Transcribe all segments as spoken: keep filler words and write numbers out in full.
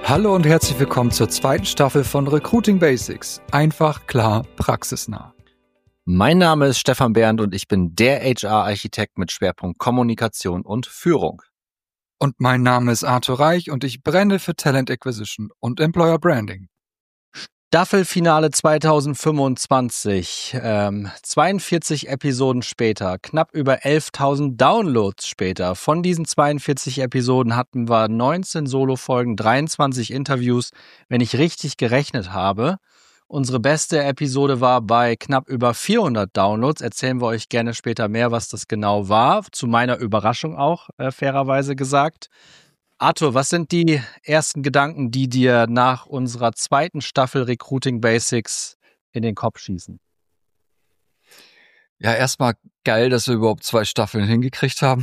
Hallo und herzlich willkommen zur zweiten Staffel von Recruiting Basics. Einfach, klar, praxisnah. Mein Name ist Stefan Bernd und ich bin der H R-Architekt mit Schwerpunkt Kommunikation und Führung. Und mein Name ist Arthur Reich und ich brenne für Talent Acquisition und Employer Branding. Staffelfinale zwanzig fünfundzwanzig, ähm, zweiundvierzig Episoden später, knapp über elftausend Downloads später. Von diesen zweiundvierzig Episoden hatten wir neunzehn Solo-Folgen, dreiundzwanzig Interviews, wenn ich richtig gerechnet habe. Unsere beste Episode war bei knapp über vierhundert Downloads. Erzählen wir euch gerne später mehr, was das genau war. Zu meiner Überraschung auch, äh, fairerweise gesagt. Arthur, was sind die ersten Gedanken, die dir nach unserer zweiten Staffel Recruiting Basics in den Kopf schießen? Ja, erstmal geil, dass wir überhaupt zwei Staffeln hingekriegt haben,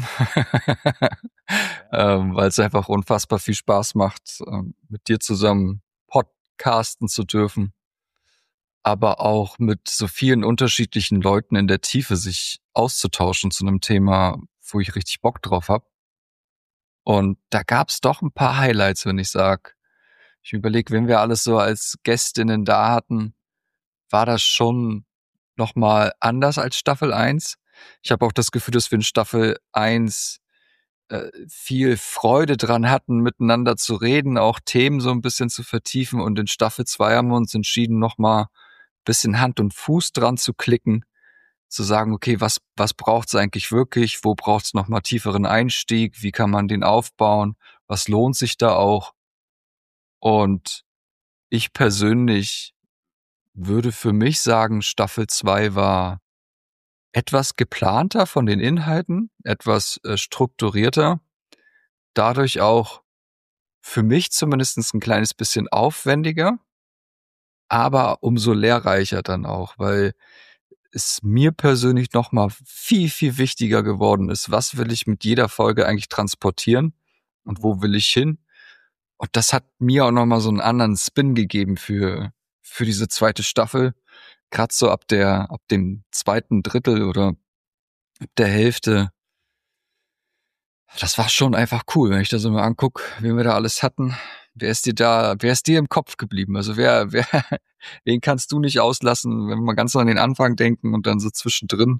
ähm, weil es einfach unfassbar viel Spaß macht, ähm, mit dir zusammen podcasten zu dürfen, aber auch mit so vielen unterschiedlichen Leuten in der Tiefe sich auszutauschen zu einem Thema, wo ich richtig Bock drauf habe. Und da gab's doch ein paar Highlights, wenn ich sag, ich überlege, wenn wir alles so als Gästinnen da hatten, war das schon nochmal anders als Staffel eins. Ich habe auch das Gefühl, dass wir in Staffel eins äh, viel Freude dran hatten, miteinander zu reden, auch Themen so ein bisschen zu vertiefen. Und in Staffel zwei haben wir uns entschieden, nochmal ein bisschen Hand und Fuß dran zu klicken, zu sagen, okay, was was braucht's eigentlich wirklich? Wo braucht's nochmal tieferen Einstieg? Wie kann man den aufbauen? Was lohnt sich da auch? Und ich persönlich würde für mich sagen, Staffel zwei war etwas geplanter von den Inhalten, etwas äh, strukturierter, dadurch auch für mich zumindest ein kleines bisschen aufwendiger, aber umso lehrreicher dann auch, weil es mir persönlich nochmal viel, viel wichtiger geworden ist. Was will ich mit jeder Folge eigentlich transportieren und wo will ich hin? Und das hat mir auch nochmal so einen anderen Spin gegeben für, für diese zweite Staffel. Gerade so ab der, ab dem zweiten Drittel oder ab der Hälfte. Das war schon einfach cool, wenn ich das so mal angucke, wie wir da alles hatten. Wer ist dir da, wer ist dir im Kopf geblieben? Also wer, wer, wen kannst du nicht auslassen, wenn wir mal ganz an den Anfang denken und dann so zwischendrin?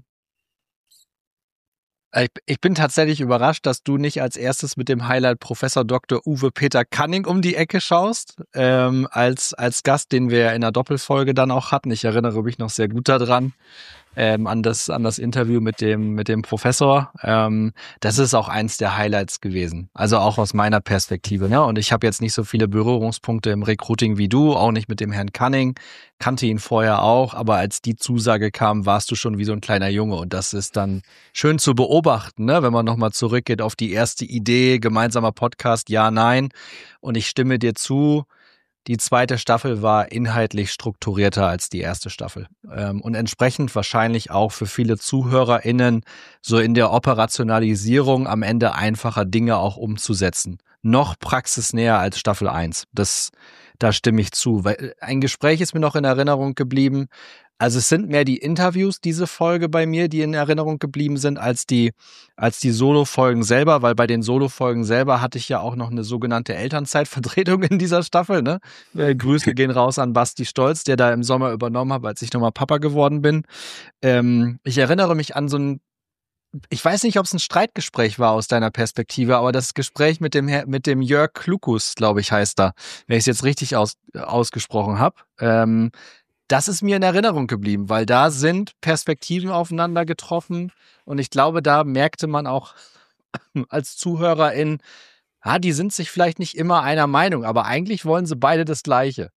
Ich, ich bin tatsächlich überrascht, dass du nicht als erstes mit dem Highlight Professor Doktor Uwe Peter Canning um die Ecke schaust, ähm, als, als Gast, den wir in der Doppelfolge dann auch hatten. Ich erinnere mich noch sehr gut daran. Ähm, an das an das Interview mit dem mit dem Professor. Ähm, das ist auch eins der Highlights gewesen. Also auch aus meiner Perspektive. Ne? Und ich habe jetzt nicht so viele Berührungspunkte im Recruiting wie du, auch nicht mit dem Herrn Canning. Kannte ihn vorher auch, aber als die Zusage kam, warst du schon wie so ein kleiner Junge. Und das ist dann schön zu beobachten, ne? Wenn man nochmal zurückgeht auf die erste Idee, gemeinsamer Podcast, ja, nein. Und ich stimme dir zu, die zweite Staffel war inhaltlich strukturierter als die erste Staffel ähm, und entsprechend wahrscheinlich auch für viele ZuhörerInnen so in der Operationalisierung am Ende einfacher Dinge auch umzusetzen. Noch praxisnäher als Staffel eins. Das, da stimme ich zu. Weil ein Gespräch ist mir noch in Erinnerung geblieben. Also es sind mehr die Interviews, diese Folge bei mir, die in Erinnerung geblieben sind, als die, als die Solo-Folgen selber, weil bei den Solo-Folgen selber hatte ich ja auch noch eine sogenannte Elternzeitvertretung in dieser Staffel, ne? Äh, Grüße gehen raus an Basti Stolz, der da im Sommer übernommen hat, als ich nochmal Papa geworden bin. Ähm, ich erinnere mich an so ein, ich weiß nicht, ob es ein Streitgespräch war aus deiner Perspektive, aber das Gespräch mit dem Herr- mit dem Jörg Klukus, glaube ich, heißt da, wenn ich es jetzt richtig aus, ausgesprochen habe. Ähm, das ist mir in Erinnerung geblieben, weil da sind Perspektiven aufeinander getroffen und ich glaube, da merkte man auch als Zuhörerin, ah, die sind sich vielleicht nicht immer einer Meinung, aber eigentlich wollen sie beide das Gleiche.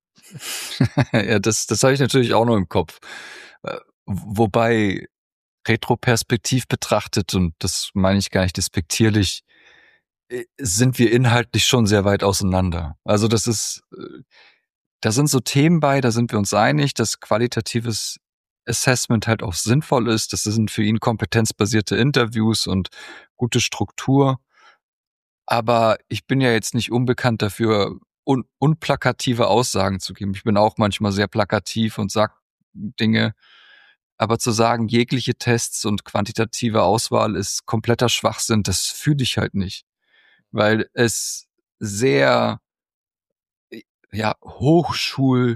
Ja, das, das habe ich natürlich auch noch im Kopf. Äh, Wobei retroperspektiv betrachtet, und das meine ich gar nicht despektierlich, äh, sind wir inhaltlich schon sehr weit auseinander. Also das ist, äh, da sind so Themen bei, da sind wir uns einig, dass qualitatives Assessment halt auch sinnvoll ist. Das sind für ihn kompetenzbasierte Interviews und gute Struktur. Aber ich bin ja jetzt nicht unbekannt dafür, un unplakative Aussagen zu geben. Ich bin auch manchmal sehr plakativ und sag Dinge. Aber zu sagen, jegliche Tests und quantitative Auswahl ist kompletter Schwachsinn, das fühle ich halt nicht. Weil es sehr ja, Hochschul-,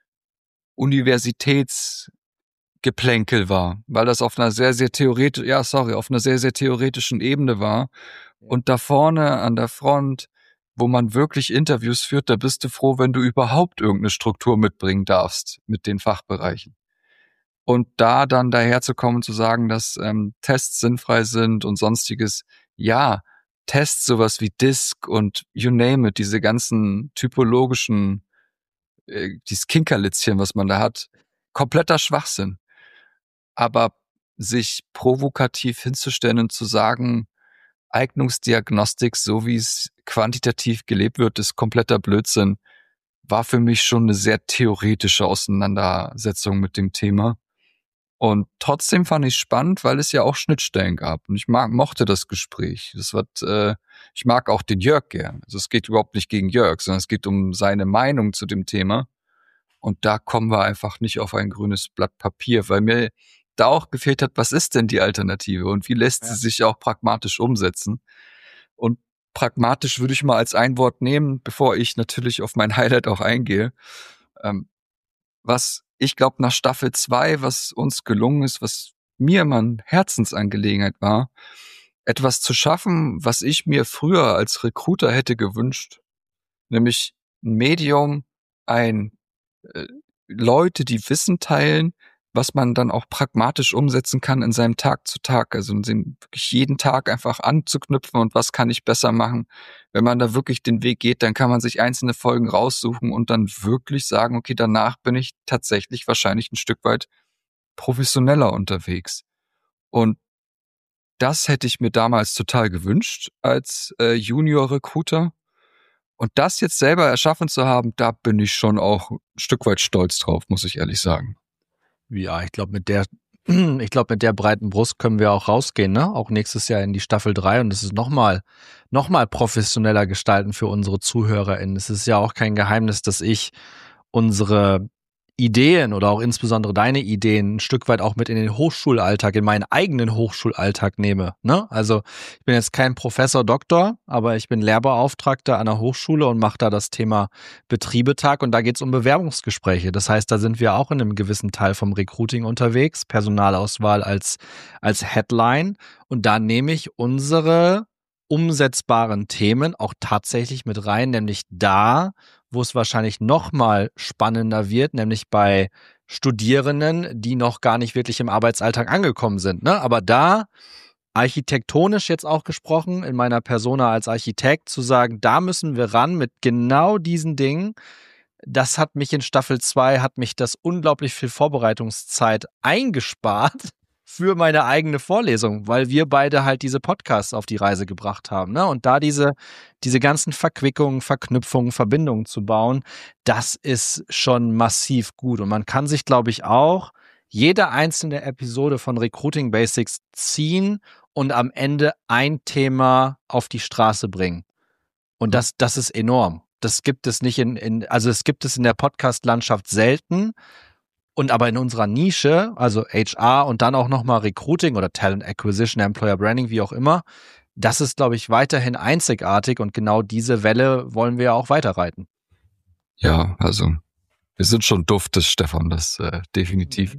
Universitätsgeplänkel war, weil das auf einer sehr, sehr theoretisch, ja, sorry, auf einer sehr, sehr theoretischen Ebene war. Und da vorne an der Front, wo man wirklich Interviews führt, da bist du froh, wenn du überhaupt irgendeine Struktur mitbringen darfst mit den Fachbereichen. Und da dann daherzukommen und zu sagen, dass ähm, Tests sinnfrei sind und sonstiges, ja, Tests sowas wie Disk und you name it, diese ganzen typologischen, äh, dieses Kinkerlitzchen, was man da hat, kompletter Schwachsinn. Aber sich provokativ hinzustellen und zu sagen, Eignungsdiagnostik, so wie es quantitativ gelebt wird, ist kompletter Blödsinn, war für mich schon eine sehr theoretische Auseinandersetzung mit dem Thema. Und trotzdem fand ich spannend, weil es ja auch Schnittstellen gab. Und ich mag, mochte das Gespräch. Das wird, äh, ich mag auch den Jörg gern. Also es geht überhaupt nicht gegen Jörg, sondern es geht um seine Meinung zu dem Thema. Und da kommen wir einfach nicht auf ein grünes Blatt Papier, weil mir da auch gefehlt hat, was ist denn die Alternative und wie lässt ja. sie sich auch pragmatisch umsetzen? Und pragmatisch würde ich mal als ein Wort nehmen, bevor ich natürlich auf mein Highlight auch eingehe. Ähm, was ich glaube nach Staffel zwei, was uns gelungen ist, was mir immer eine Herzensangelegenheit war, etwas zu schaffen, was ich mir früher als Recruiter hätte gewünscht, nämlich ein Medium, ein äh, Leute, die Wissen teilen, was man dann auch pragmatisch umsetzen kann in seinem Tag zu Tag, also wirklich jeden Tag einfach anzuknüpfen und was kann ich besser machen. Wenn man da wirklich den Weg geht, dann kann man sich einzelne Folgen raussuchen und dann wirklich sagen, okay, danach bin ich tatsächlich wahrscheinlich ein Stück weit professioneller unterwegs. Und das hätte ich mir damals total gewünscht als äh, Junior-Recruiter. Und das jetzt selber erschaffen zu haben, da bin ich schon auch ein Stück weit stolz drauf, muss ich ehrlich sagen. Ja, ich glaube, mit der, ich glaube, mit der breiten Brust können wir auch rausgehen, ne? Auch nächstes Jahr in die Staffel drei und das ist nochmal, nochmal professioneller gestalten für unsere ZuhörerInnen. Es ist ja auch kein Geheimnis, dass ich unsere Ideen oder auch insbesondere deine Ideen ein Stück weit auch mit in den Hochschulalltag, in meinen eigenen Hochschulalltag nehme. Ne? Also ich bin jetzt kein Professor, Doktor, aber ich bin Lehrbeauftragter an der Hochschule und mache da das Thema Betriebetag und da geht es um Bewerbungsgespräche. Das heißt, da sind wir auch in einem gewissen Teil vom Recruiting unterwegs, Personalauswahl als, als Headline und da nehme ich unsere umsetzbaren Themen auch tatsächlich mit rein, nämlich da, wo es wahrscheinlich noch mal spannender wird, nämlich bei Studierenden, die noch gar nicht wirklich im Arbeitsalltag angekommen sind. Ne? Aber da, architektonisch jetzt auch gesprochen, in meiner Persona als Architekt, zu sagen, da müssen wir ran mit genau diesen Dingen, das hat mich in Staffel zwei, hat mich das unglaublich viel Vorbereitungszeit eingespart für meine eigene Vorlesung, weil wir beide halt diese Podcasts auf die Reise gebracht haben. Ne? Und da diese, diese ganzen Verquickungen, Verknüpfungen, Verbindungen zu bauen, das ist schon massiv gut. Und man kann sich, glaube ich, auch jede einzelne Episode von Recruiting Basics ziehen und am Ende ein Thema auf die Straße bringen. Und das, das ist enorm. Das gibt es nicht in, in also es gibt es in der Podcast-Landschaft selten. Und aber in unserer Nische, also H R und dann auch nochmal Recruiting oder Talent Acquisition, Employer Branding, wie auch immer, das ist, glaube ich, weiterhin einzigartig und genau diese Welle wollen wir ja auch weiterreiten. Ja, also wir sind schon duftes, Stefan, das äh, definitiv.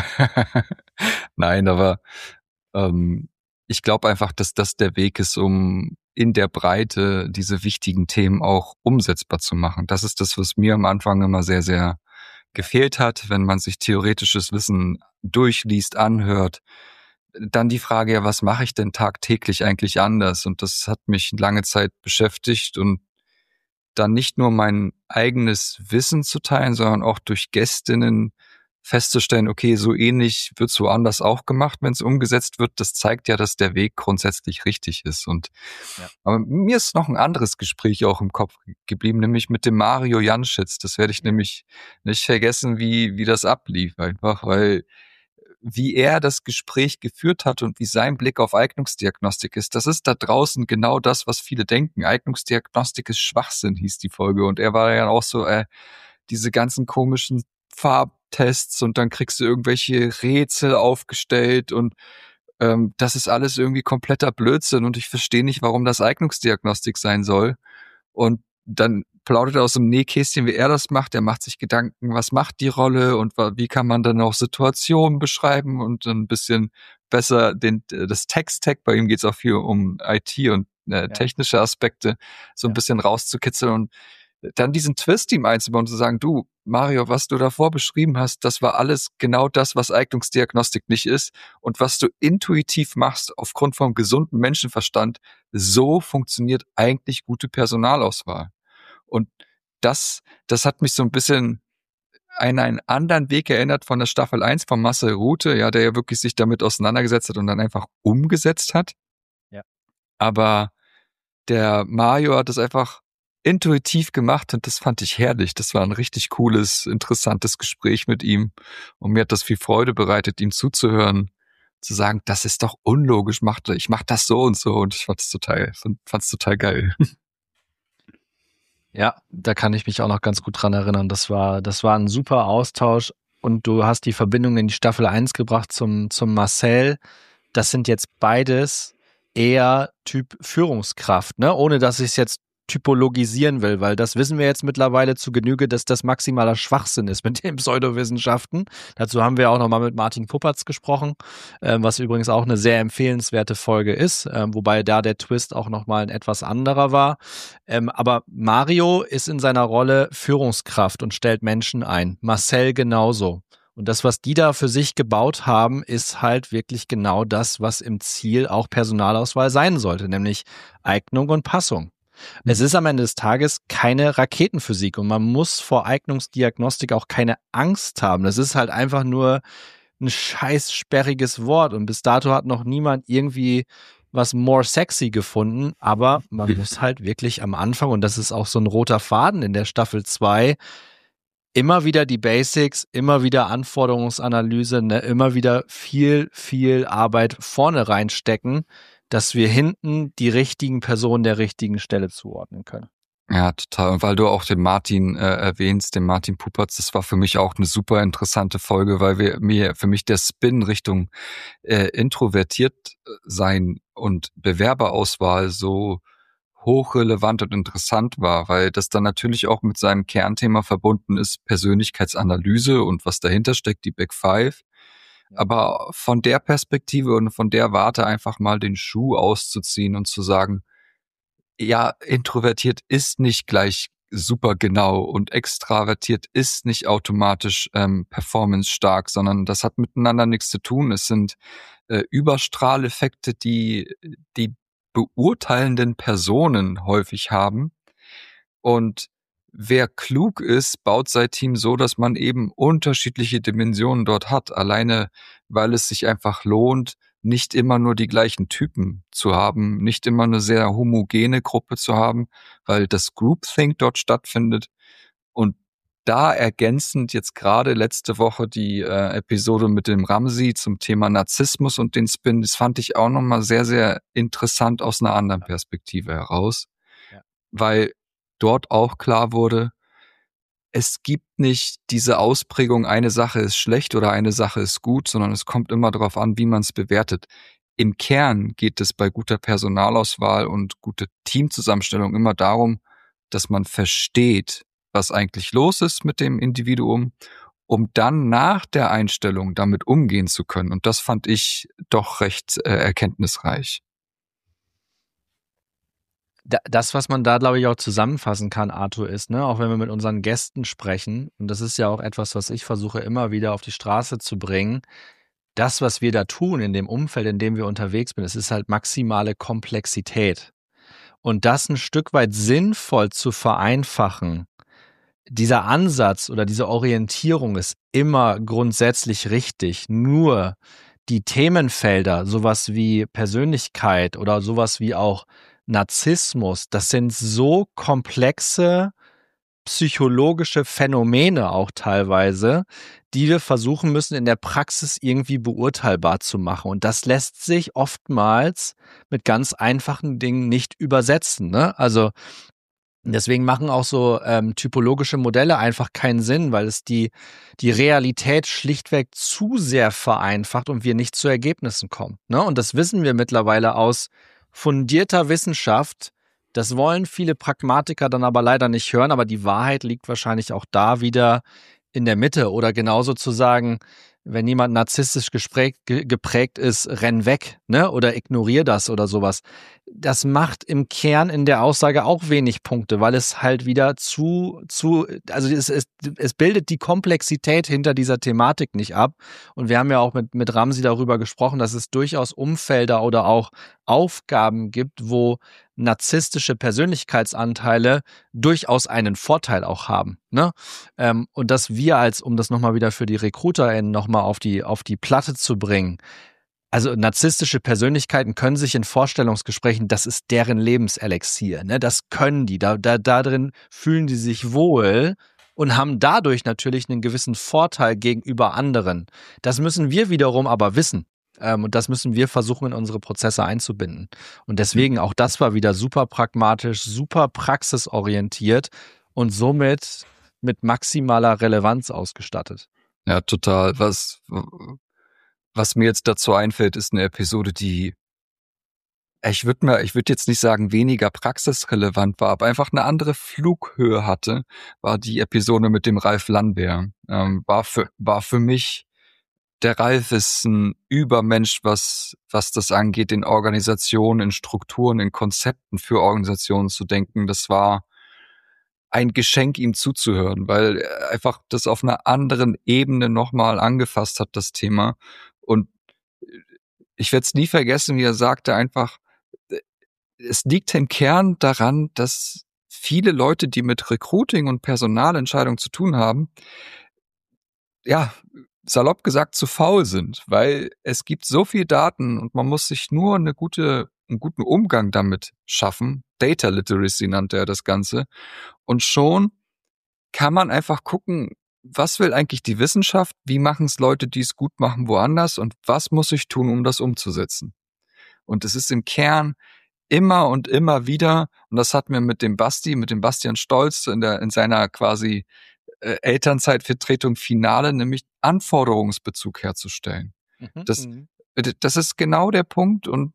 Nein, aber ähm, ich glaube einfach, dass das der Weg ist, um in der Breite diese wichtigen Themen auch umsetzbar zu machen. Das ist das, was mir am Anfang immer sehr, sehr gefehlt hat, wenn man sich theoretisches Wissen durchliest, anhört. Dann die Frage, ja, was mache ich denn tagtäglich eigentlich anders? Und das hat mich lange Zeit beschäftigt und dann nicht nur mein eigenes Wissen zu teilen, sondern auch durch Gästinnen festzustellen, okay, so ähnlich wird es woanders auch gemacht, wenn es umgesetzt wird. Das zeigt ja, dass der Weg grundsätzlich richtig ist. Und ja. Aber mir ist noch ein anderes Gespräch auch im Kopf geblieben, nämlich mit dem Mario Janschitz. Das werde ich ja. nämlich nicht vergessen, wie wie das ablief, einfach, weil wie er das Gespräch geführt hat und wie sein Blick auf Eignungsdiagnostik ist, das ist da draußen genau das, was viele denken. Eignungsdiagnostik ist Schwachsinn, hieß die Folge. Und er war ja auch so, äh, diese ganzen komischen Farbtests und dann kriegst du irgendwelche Rätsel aufgestellt und ähm, das ist alles irgendwie kompletter Blödsinn und ich verstehe nicht, warum das Eignungsdiagnostik sein soll. Und dann plaudert er aus dem Nähkästchen, wie er das macht. Er macht sich Gedanken, was macht die Rolle und wie kann man dann auch Situationen beschreiben und ein bisschen besser den, das Text-Tag, bei ihm geht es auch viel um I T und äh, ja. technische Aspekte, so ein ja. bisschen rauszukitzeln und dann diesen Twist ihm einzubauen und zu sagen, du, Mario, was du davor beschrieben hast, das war alles genau das, was Eignungsdiagnostik nicht ist und was du intuitiv machst aufgrund vom gesunden Menschenverstand, so funktioniert eigentlich gute Personalauswahl. Und das, das hat mich so ein bisschen an einen anderen Weg erinnert von der Staffel eins von Marcel Rute, ja, der ja wirklich sich damit auseinandergesetzt hat und dann einfach umgesetzt hat. Ja. Aber der Mario hat es einfach intuitiv gemacht und das fand ich herrlich. Das war ein richtig cooles, interessantes Gespräch mit ihm und mir hat das viel Freude bereitet, ihm zuzuhören, zu sagen, das ist doch unlogisch, ich mach das so und so und ich fand es total, fand's total geil. Ja, da kann ich mich auch noch ganz gut dran erinnern. Das war, das war ein super Austausch und du hast die Verbindung in die Staffel eins gebracht zum, zum Marcel. Das sind jetzt beides eher Typ Führungskraft, ne? Ohne dass ich es jetzt typologisieren will, weil das wissen wir jetzt mittlerweile zu Genüge, dass das maximaler Schwachsinn ist mit den Pseudowissenschaften. Dazu haben wir auch nochmal mit Martin Puppertz gesprochen, äh, was übrigens auch eine sehr empfehlenswerte Folge ist, äh, wobei da der Twist auch nochmal ein etwas anderer war. Ähm, aber Mario ist in seiner Rolle Führungskraft und stellt Menschen ein. Marcel genauso. Und das, was die da für sich gebaut haben, ist halt wirklich genau das, was im Ziel auch Personalauswahl sein sollte, nämlich Eignung und Passung. Es ist am Ende des Tages keine Raketenphysik und man muss vor Eignungsdiagnostik auch keine Angst haben. Das ist halt einfach nur ein scheiß sperriges Wort und bis dato hat noch niemand irgendwie was more sexy gefunden, aber man muss halt wirklich am Anfang, und das ist auch so ein roter Faden in der Staffel zwei, immer wieder die Basics, immer wieder Anforderungsanalyse, ne, immer wieder viel, viel Arbeit vorne reinstecken, dass wir hinten die richtigen Personen der richtigen Stelle zuordnen können. Ja, total. Und weil du auch den Martin äh, erwähnst, den Martin Puppertz, das war für mich auch eine super interessante Folge, weil wir mir für mich der Spin Richtung äh, introvertiert sein und Bewerberauswahl so hochrelevant und interessant war, weil das dann natürlich auch mit seinem Kernthema verbunden ist, Persönlichkeitsanalyse und was dahinter steckt, die Big Five. Aber von der Perspektive und von der Warte einfach mal den Schuh auszuziehen und zu sagen, ja, introvertiert ist nicht gleich super genau und extravertiert ist nicht automatisch ähm, performance-stark, sondern das hat miteinander nichts zu tun. Es sind äh, Überstrahleffekte, die die beurteilenden Personen häufig haben. Und wer klug ist, baut sein Team so, dass man eben unterschiedliche Dimensionen dort hat. Alleine, weil es sich einfach lohnt, nicht immer nur die gleichen Typen zu haben, nicht immer eine sehr homogene Gruppe zu haben, weil das Groupthink dort stattfindet. Und da ergänzend jetzt gerade letzte Woche die äh, Episode mit dem Ramsi zum Thema Narzissmus und den Spin, das fand ich auch nochmal sehr, sehr interessant aus einer anderen Perspektive heraus, ja. Weil dort auch klar wurde, es gibt nicht diese Ausprägung, eine Sache ist schlecht oder eine Sache ist gut, sondern es kommt immer darauf an, wie man es bewertet. Im Kern geht es bei guter Personalauswahl und guter Teamzusammenstellung immer darum, dass man versteht, was eigentlich los ist mit dem Individuum, um dann nach der Einstellung damit umgehen zu können. Und das fand ich doch recht äh, erkenntnisreich. Das, was man da, glaube ich, auch zusammenfassen kann, Arthur, ist, ne, auch wenn wir mit unseren Gästen sprechen, und das ist ja auch etwas, was ich versuche immer wieder auf die Straße zu bringen, das, was wir da tun in dem Umfeld, in dem wir unterwegs sind, es ist halt maximale Komplexität. Und das ein Stück weit sinnvoll zu vereinfachen, dieser Ansatz oder diese Orientierung ist immer grundsätzlich richtig. Nur die Themenfelder, sowas wie Persönlichkeit oder sowas wie auch Narzissmus, das sind so komplexe psychologische Phänomene auch teilweise, die wir versuchen müssen in der Praxis irgendwie beurteilbar zu machen. Und das lässt sich oftmals mit ganz einfachen Dingen nicht übersetzen, ne? Also deswegen machen auch so ähm, typologische Modelle einfach keinen Sinn, weil es die, die Realität schlichtweg zu sehr vereinfacht und wir nicht zu Ergebnissen kommen, ne? Und das wissen wir mittlerweile aus fundierter Wissenschaft, Das wollen viele Pragmatiker dann aber leider nicht hören, aber die Wahrheit liegt wahrscheinlich auch da wieder in der Mitte oder genauso zu sagen, wenn jemand narzisstisch gesprägt, ge, geprägt ist, renn weg, ne? Oder ignorier das oder sowas. Das macht im Kern in der Aussage auch wenig Punkte, weil es halt wieder zu, zu, also es, es, es bildet die Komplexität hinter dieser Thematik nicht ab. Und wir haben ja auch mit, mit Ramsi darüber gesprochen, dass es durchaus Umfelder oder auch Aufgaben gibt, wo narzisstische Persönlichkeitsanteile durchaus einen Vorteil auch haben, ne? Ähm, und dass wir als, um das nochmal wieder für die RecruiterInnen nochmal auf die, auf die Platte zu bringen, also narzisstische Persönlichkeiten können sich in Vorstellungsgesprächen, das ist deren Lebenselixier, ne? Das können die, da, da, da drin fühlen die sich wohl und haben dadurch natürlich einen gewissen Vorteil gegenüber anderen. Das müssen wir wiederum aber wissen. Ähm, und das müssen wir versuchen, in unsere Prozesse einzubinden. Und deswegen, auch das war wieder super pragmatisch, super praxisorientiert und somit mit maximaler Relevanz ausgestattet. Ja, total. Was, was mir jetzt dazu einfällt, ist eine Episode, die, ich würde mir, ich würde jetzt nicht sagen, weniger praxisrelevant war, aber einfach eine andere Flughöhe hatte, war die Episode mit dem Ralf Landwehr. Ähm, war für, war für mich, der Ralf ist ein Übermensch, was, was das angeht, in Organisationen, in Strukturen, in Konzepten für Organisationen zu denken. Das war ein Geschenk, ihm zuzuhören, weil er einfach das auf einer anderen Ebene nochmal angefasst hat, das Thema. Und ich werde es nie vergessen, wie er sagte einfach, es liegt im Kern daran, dass viele Leute, die mit Recruiting und Personalentscheidungen zu tun haben, ja, salopp gesagt, zu faul sind, weil es gibt so viel Daten und man muss sich nur eine gute, einen guten Umgang damit schaffen. Data Literacy nannte er das Ganze. Und schon kann man einfach gucken, was will eigentlich die Wissenschaft, wie machen es Leute, die es gut machen, woanders und was muss ich tun, um das umzusetzen. Und es ist im Kern immer und immer wieder, und das hatten wir mit dem Basti, mit dem Bastian Stolz in, der, in seiner quasi äh, Elternzeitvertretung Finale, nämlich Anforderungsbezug herzustellen. Mhm. Das, das ist genau der Punkt und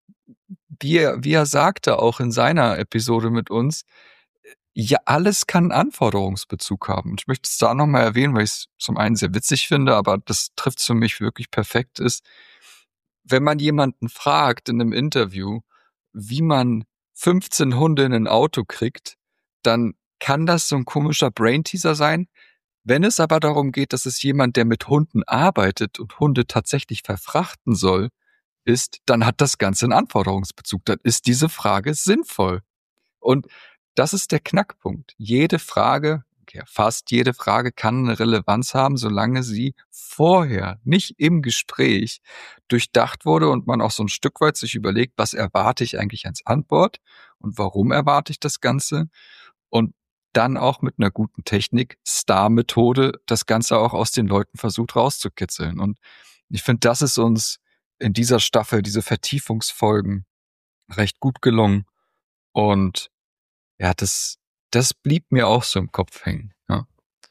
wie er, wie er sagte auch in seiner Episode mit uns, ja, alles kann Anforderungsbezug haben. Und ich möchte es da nochmal erwähnen, weil ich es zum einen sehr witzig finde, aber das trifft es für mich wirklich perfekt ist. Wenn man jemanden fragt in einem Interview, wie man fünfzehn Hunde in ein Auto kriegt, dann kann das so ein komischer Brain-Teaser sein. Wenn es aber darum geht, dass es jemand, der mit Hunden arbeitet und Hunde tatsächlich verfrachten soll, ist, dann hat das Ganze einen Anforderungsbezug. Dann ist diese Frage sinnvoll. Und das ist der Knackpunkt. Jede Frage, okay, fast jede Frage kann eine Relevanz haben, solange sie vorher, nicht im Gespräch, durchdacht wurde und man auch so ein Stück weit sich überlegt, was erwarte ich eigentlich als Antwort und warum erwarte ich das Ganze und dann auch mit einer guten Technik, Star-Methode, das Ganze auch aus den Leuten versucht rauszukitzeln. Und ich finde, das ist uns in dieser Staffel, diese Vertiefungsfolgen, recht gut gelungen. Und ja, das, das blieb mir auch so im Kopf hängen. Ja.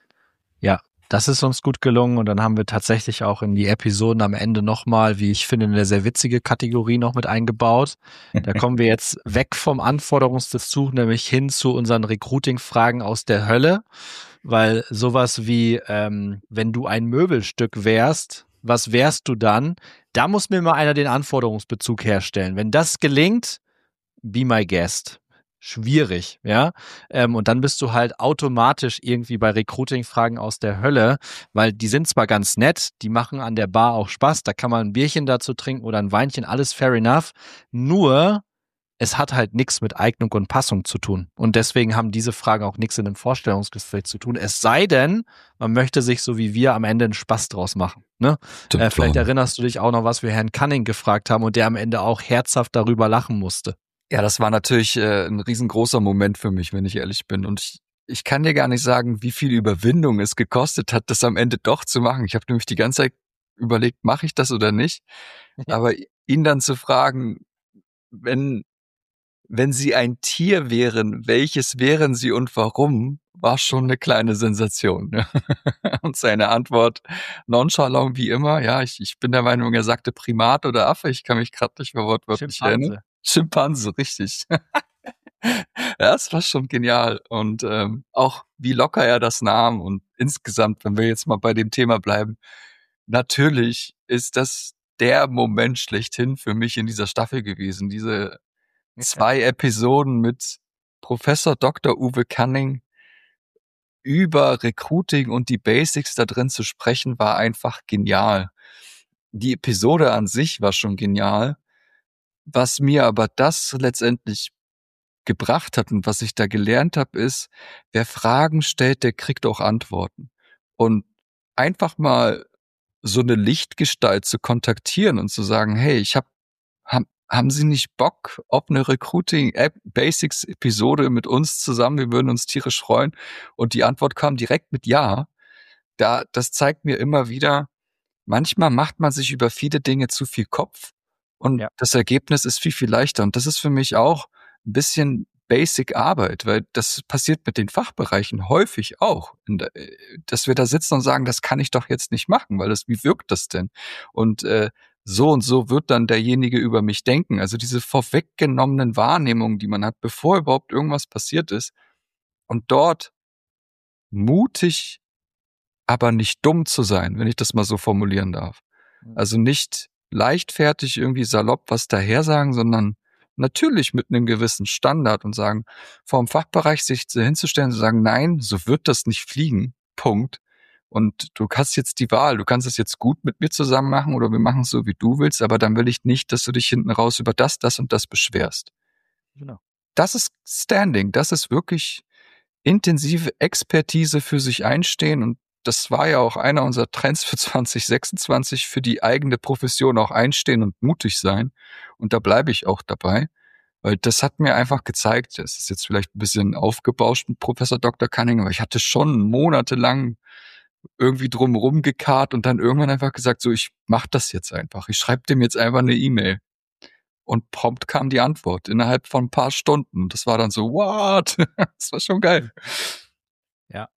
Ja, das ist uns gut gelungen und dann haben wir tatsächlich auch in die Episoden am Ende nochmal, wie ich finde, eine sehr witzige Kategorie noch mit eingebaut. Da kommen wir jetzt weg vom Anforderungsbezug, nämlich hin zu unseren Recruiting-Fragen aus der Hölle, weil sowas wie, ähm, wenn du ein Möbelstück wärst, was wärst du dann? Da muss mir mal einer den Anforderungsbezug herstellen. Wenn das gelingt, be my guest. Schwierig, ja. Ähm, und dann bist du halt automatisch irgendwie bei Recruiting-Fragen aus der Hölle, weil die sind zwar ganz nett, die machen an der Bar auch Spaß, da kann man ein Bierchen dazu trinken oder ein Weinchen, alles fair enough. Nur, es hat halt nichts mit Eignung und Passung zu tun. Und deswegen haben diese Fragen auch nichts in einem Vorstellungsgespräch zu tun. Es sei denn, man möchte sich so wie wir am Ende einen Spaß draus machen. Ne? Äh, vielleicht erinnerst du dich auch noch, was wir Herrn Cunning gefragt haben und der am Ende auch herzhaft darüber lachen musste. Ja, das war natürlich äh, ein riesengroßer Moment für mich, wenn ich ehrlich bin. Und ich, ich kann dir gar nicht sagen, wie viel Überwindung es gekostet hat, das am Ende doch zu machen. Ich habe nämlich die ganze Zeit überlegt, mache ich das oder nicht? Aber ihn dann zu fragen, wenn, wenn Sie ein Tier wären, welches wären Sie und warum, war schon eine kleine Sensation. Ne? Und seine Antwort nonchalant wie immer, ja, ich, ich bin der Meinung, er sagte Primat oder Affe, ich kann mich gerade nicht mehr wortwörtlich erinnern. Schimpanse, richtig. Ja, es war schon genial. Und ähm, auch wie locker er das nahm. Und insgesamt, wenn wir jetzt mal bei dem Thema bleiben, natürlich ist das der Moment schlechthin für mich in dieser Staffel gewesen. Diese zwei Episoden mit Professor Doktor Uwe Canning über Recruiting und die Basics da drin zu sprechen, war einfach genial. Die Episode an sich war schon genial. Was mir aber das letztendlich gebracht hat und was ich da gelernt habe, ist, wer Fragen stellt, der kriegt auch Antworten. Und einfach mal so eine Lichtgestalt zu kontaktieren und zu sagen, hey, ich habe haben, haben Sie nicht Bock auf eine Recruiting-Basics-Episode mit uns zusammen? Wir würden uns tierisch freuen. Und die Antwort kam direkt mit Ja. Da, das zeigt mir immer wieder, manchmal macht man sich über viele Dinge zu viel Kopf und Ja. das Ergebnis ist viel, viel leichter. Und das ist für mich auch ein bisschen Basic Arbeit, weil das passiert mit den Fachbereichen häufig auch, der, dass wir da sitzen und sagen, das kann ich doch jetzt nicht machen, weil das, wie wirkt das denn? Und äh, so und so wird dann derjenige über mich denken. Also diese vorweggenommenen Wahrnehmungen, die man hat, bevor überhaupt irgendwas passiert ist. Und dort mutig, aber nicht dumm zu sein, wenn ich das mal so formulieren darf. Also nicht leichtfertig irgendwie salopp was daher sagen, sondern natürlich mit einem gewissen Standard und sagen, vor dem Fachbereich sich hinzustellen und zu sagen, nein, so wird das nicht fliegen, Punkt. Und du hast jetzt die Wahl, du kannst es jetzt gut mit mir zusammen machen oder wir machen es so, wie du willst, aber dann will ich nicht, dass du dich hinten raus über das, das und das beschwerst. Genau. Das ist Standing, das ist wirklich intensive Expertise für sich einstehen und das war ja auch einer unserer Trends für zwanzig sechsundzwanzig, für die eigene Profession auch einstehen und mutig sein. Und da bleibe ich auch dabei, weil das hat mir einfach gezeigt, es ist jetzt vielleicht ein bisschen aufgebauscht mit Professor Doktor Canning, aber ich hatte schon monatelang irgendwie drumherum gekarrt und dann irgendwann einfach gesagt, so, ich mach das jetzt einfach. Ich schreibe dem jetzt einfach eine E-Mail. Und prompt kam die Antwort innerhalb von ein paar Stunden. Das war dann so, what? Das war schon geil. Ja.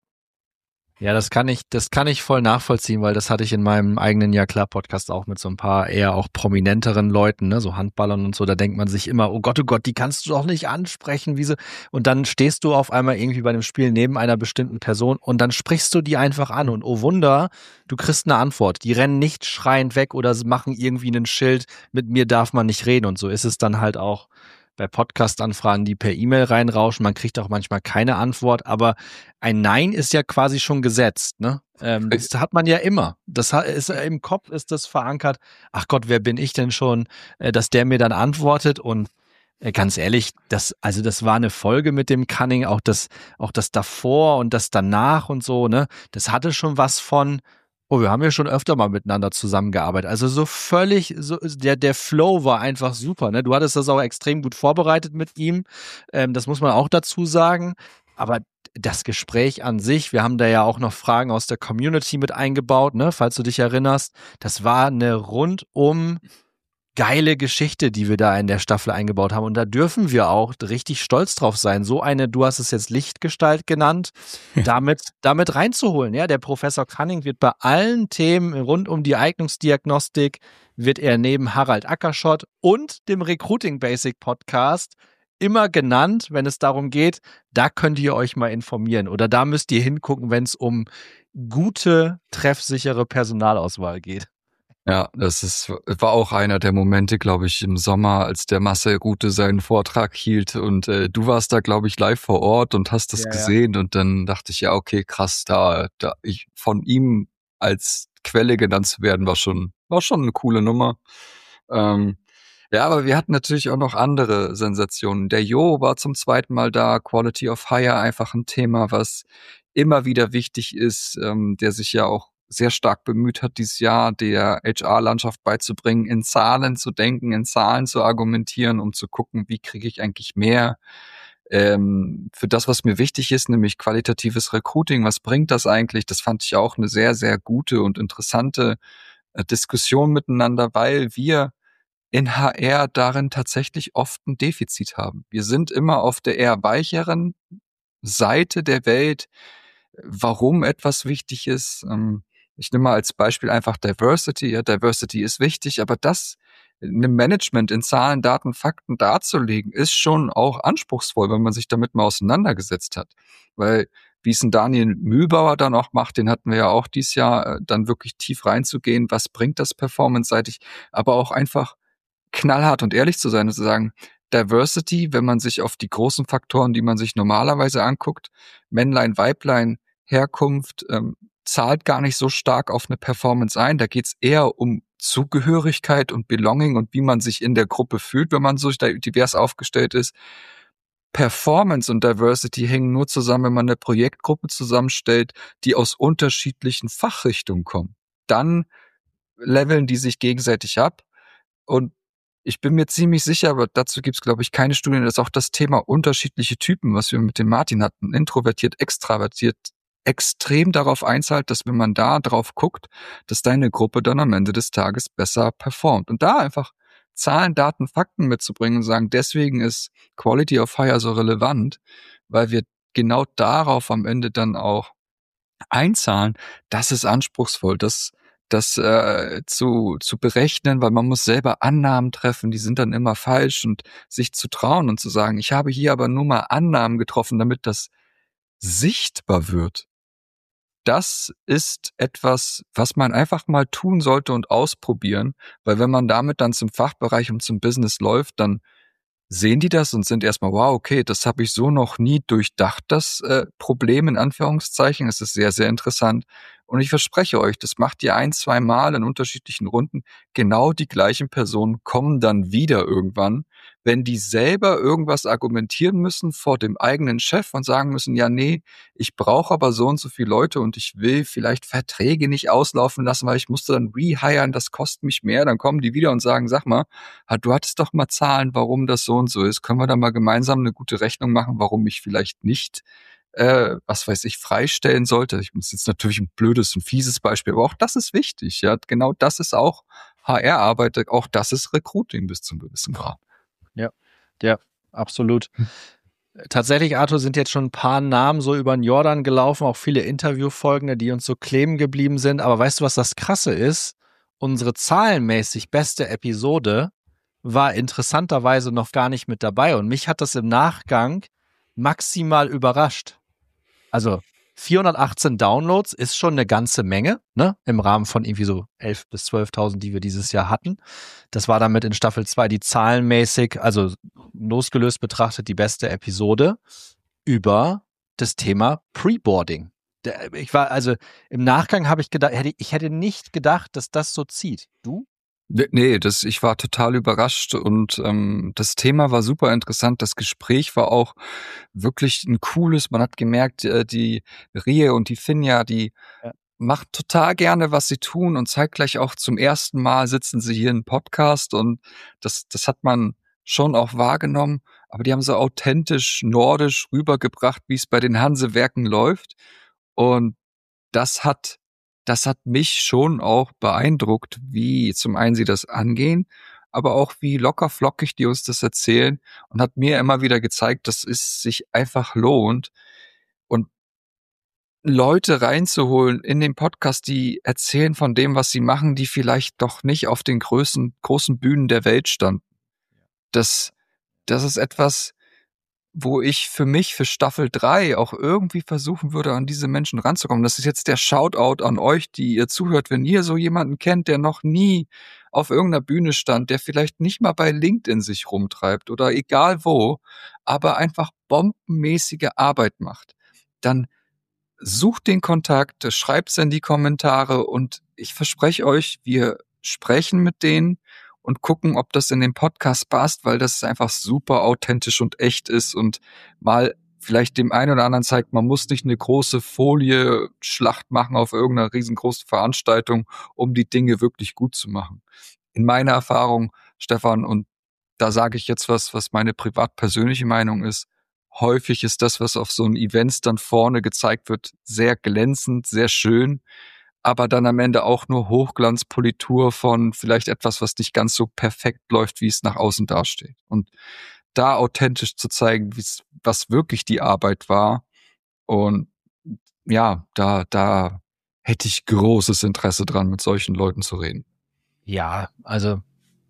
Ja, das kann ich, das kann ich voll nachvollziehen, weil das hatte ich in meinem eigenen Ja klar Podcast auch mit so ein paar eher auch prominenteren Leuten, ne, so Handballern und so. Da denkt man sich immer, oh Gott, oh Gott, die kannst du doch nicht ansprechen, wie sie. Und dann stehst du auf einmal irgendwie bei einem Spiel neben einer bestimmten Person und dann sprichst du die einfach an und oh Wunder, du kriegst eine Antwort. Die rennen nicht schreiend weg oder machen irgendwie ein Schild, mit mir darf man nicht reden und so ist es dann halt auch bei Podcast-Anfragen, die per E-Mail reinrauschen. Man kriegt auch manchmal keine Antwort, aber ein Nein ist ja quasi schon gesetzt, ne? Ähm, das hat man ja immer. Das ist im Kopf ist das verankert. Ach Gott, wer bin ich denn schon, äh, dass der mir dann antwortet? Und äh, ganz ehrlich, das also das war eine Folge mit dem Canning, auch das auch das davor und das danach und so, ne? Das hatte schon was von oh, wir haben ja schon öfter mal miteinander zusammengearbeitet. Also so völlig, so der der Flow war einfach super. Ne? Du hattest das auch extrem gut vorbereitet mit ihm. Ähm, das muss man auch dazu sagen. Aber das Gespräch an sich, wir haben da ja auch noch Fragen aus der Community mit eingebaut, ne? Falls du dich erinnerst. Das war eine rundum geile Geschichte, die wir da in der Staffel eingebaut haben. Und da dürfen wir auch richtig stolz drauf sein, so eine, du hast es jetzt Lichtgestalt genannt, damit, damit reinzuholen. Ja, der Professor Canning wird bei allen Themen rund um die Eignungsdiagnostik, wird er neben Harald Ackerschott und dem Recruiting Basic Podcast immer genannt, wenn es darum geht, da könnt ihr euch mal informieren oder da müsst ihr hingucken, wenn es um gute, treffsichere Personalauswahl geht. Ja, das ist, war auch einer der Momente, glaube ich, im Sommer, als der Marcel Rute seinen Vortrag hielt und äh, du warst da, glaube ich, live vor Ort und hast das ja, gesehen ja. Und dann dachte ich, ja, okay, krass, da, da ich von ihm als Quelle genannt zu werden, war schon, war schon eine coole Nummer. Ähm, ja, aber wir hatten natürlich auch noch andere Sensationen. Der Jo war zum zweiten Mal da, Quality of Hire, einfach ein Thema, was immer wieder wichtig ist, ähm, der sich ja auch sehr stark bemüht hat, dieses Jahr der H R-Landschaft beizubringen, in Zahlen zu denken, in Zahlen zu argumentieren, um zu gucken, wie kriege ich eigentlich mehr ähm, für das, was mir wichtig ist, nämlich qualitatives Recruiting. Was bringt das eigentlich? Das fand ich auch eine sehr, sehr gute und interessante äh, Diskussion miteinander, weil wir in H R darin tatsächlich oft ein Defizit haben. Wir sind immer auf der eher weicheren Seite der Welt, warum etwas wichtig ist. Ich nehme mal als Beispiel einfach Diversity. Ja, Diversity ist wichtig, aber das einem Management in Zahlen, Daten, Fakten darzulegen, ist schon auch anspruchsvoll, wenn man sich damit mal auseinandergesetzt hat. Weil, wie es ein Daniel Mühlbauer dann auch macht, den hatten wir ja auch dieses Jahr, dann wirklich tief reinzugehen, was bringt das performance-seitig, aber auch einfach knallhart und ehrlich zu sein und zu sagen, Diversity, wenn man sich auf die großen Faktoren, die man sich normalerweise anguckt, Männlein, Weiblein, Herkunft, ähm, zahlt gar nicht so stark auf eine Performance ein. Da geht's eher um Zugehörigkeit und Belonging und wie man sich in der Gruppe fühlt, wenn man so divers aufgestellt ist. Performance und Diversity hängen nur zusammen, wenn man eine Projektgruppe zusammenstellt, die aus unterschiedlichen Fachrichtungen kommen. Dann leveln die sich gegenseitig ab. Und ich bin mir ziemlich sicher, aber dazu gibt's, glaube ich, keine Studien, dass auch das Thema unterschiedliche Typen, was wir mit dem Martin hatten, introvertiert, extravertiert, extrem darauf einzahlt, dass wenn man da drauf guckt, dass deine Gruppe dann am Ende des Tages besser performt. Und da einfach Zahlen, Daten, Fakten mitzubringen und sagen, deswegen ist Quality of Hire so relevant, weil wir genau darauf am Ende dann auch einzahlen, das ist anspruchsvoll, das das äh, zu zu berechnen, weil man muss selber Annahmen treffen, die sind dann immer falsch und sich zu trauen und zu sagen, ich habe hier aber nur mal Annahmen getroffen, damit das sichtbar wird. Das ist etwas, was man einfach mal tun sollte und ausprobieren, weil wenn man damit dann zum Fachbereich und zum Business läuft, dann sehen die das und sind erstmal, wow, okay, das habe ich so noch nie durchdacht, das äh, Problem in Anführungszeichen. Es ist sehr, sehr interessant. Und ich verspreche euch, das macht ihr ein, zwei Mal in unterschiedlichen Runden. Genau die gleichen Personen kommen dann wieder irgendwann, wenn die selber irgendwas argumentieren müssen vor dem eigenen Chef und sagen müssen, ja, nee, ich brauche aber so und so viele Leute und ich will vielleicht Verträge nicht auslaufen lassen, weil ich musste dann rehiren, das kostet mich mehr. Dann kommen die wieder und sagen, sag mal, du hattest doch mal Zahlen, warum das so und so ist. Können wir da mal gemeinsam eine gute Rechnung machen, warum ich vielleicht nicht, äh, was weiß ich, freistellen sollte? Ich muss jetzt natürlich ein blödes und fieses Beispiel, aber auch das ist wichtig. Ja, genau das ist auch H R-Arbeit, auch das ist Recruiting bis zum gewissen Grad. Ja, ja, absolut. Hm. Tatsächlich, Arthur, sind jetzt schon ein paar Namen so über den Jordan gelaufen, auch viele Interviewfolgen, die uns so kleben geblieben sind. Aber weißt du, was das Krasse ist? Unsere zahlenmäßig beste Episode war interessanterweise noch gar nicht mit dabei. Und mich hat das im Nachgang maximal überrascht. Also vierhundertachtzehn Downloads ist schon eine ganze Menge, ne? Im Rahmen von irgendwie so elftausend bis zwölftausend, die wir dieses Jahr hatten. Das war damit in Staffel zwei die zahlenmäßig, also losgelöst betrachtet, die beste Episode über das Thema Preboarding. Ich war, also im Nachgang habe ich gedacht, ich hätte nicht gedacht, dass das so zieht. Du? Nee, das, ich war total überrascht und ähm, das Thema war super interessant. Das Gespräch war auch wirklich ein cooles. Man hat gemerkt, äh, die Rie und die Finja, die ja. macht total gerne, was sie tun und zeitgleich auch zum ersten Mal sitzen sie hier im Podcast und das, das hat man schon auch wahrgenommen. Aber die haben so authentisch nordisch rübergebracht, wie es bei den Hanse-Werken läuft. Und das hat Das hat mich schon auch beeindruckt, wie zum einen sie das angehen, aber auch wie locker flockig die uns das erzählen und hat mir immer wieder gezeigt, dass es sich einfach lohnt und Leute reinzuholen in den Podcast, die erzählen von dem, was sie machen, die vielleicht doch nicht auf den großen, großen Bühnen der Welt standen. Das, das ist etwas, wo ich für mich für Staffel drei auch irgendwie versuchen würde, an diese Menschen ranzukommen. Das ist jetzt der Shoutout an euch, die ihr zuhört. Wenn ihr so jemanden kennt, der noch nie auf irgendeiner Bühne stand, der vielleicht nicht mal bei LinkedIn sich rumtreibt oder egal wo, aber einfach bombenmäßige Arbeit macht, dann sucht den Kontakt, schreibt's in die Kommentare und ich verspreche euch, wir sprechen mit denen und gucken, ob das in den Podcast passt, weil das einfach super authentisch und echt ist und mal vielleicht dem einen oder anderen zeigt, man muss nicht eine große Folie-Schlacht machen auf irgendeiner riesengroßen Veranstaltung, um die Dinge wirklich gut zu machen. In meiner Erfahrung, Stefan, und da sage ich jetzt was, was meine privat-persönliche Meinung ist, häufig ist das, was auf so einen Events dann vorne gezeigt wird, sehr glänzend, sehr schön, aber dann am Ende auch nur Hochglanzpolitur von vielleicht etwas, was nicht ganz so perfekt läuft, wie es nach außen dasteht. Und da authentisch zu zeigen, wie's, was wirklich die Arbeit war. Und ja, da, da hätte ich großes Interesse dran, mit solchen Leuten zu reden. Ja, also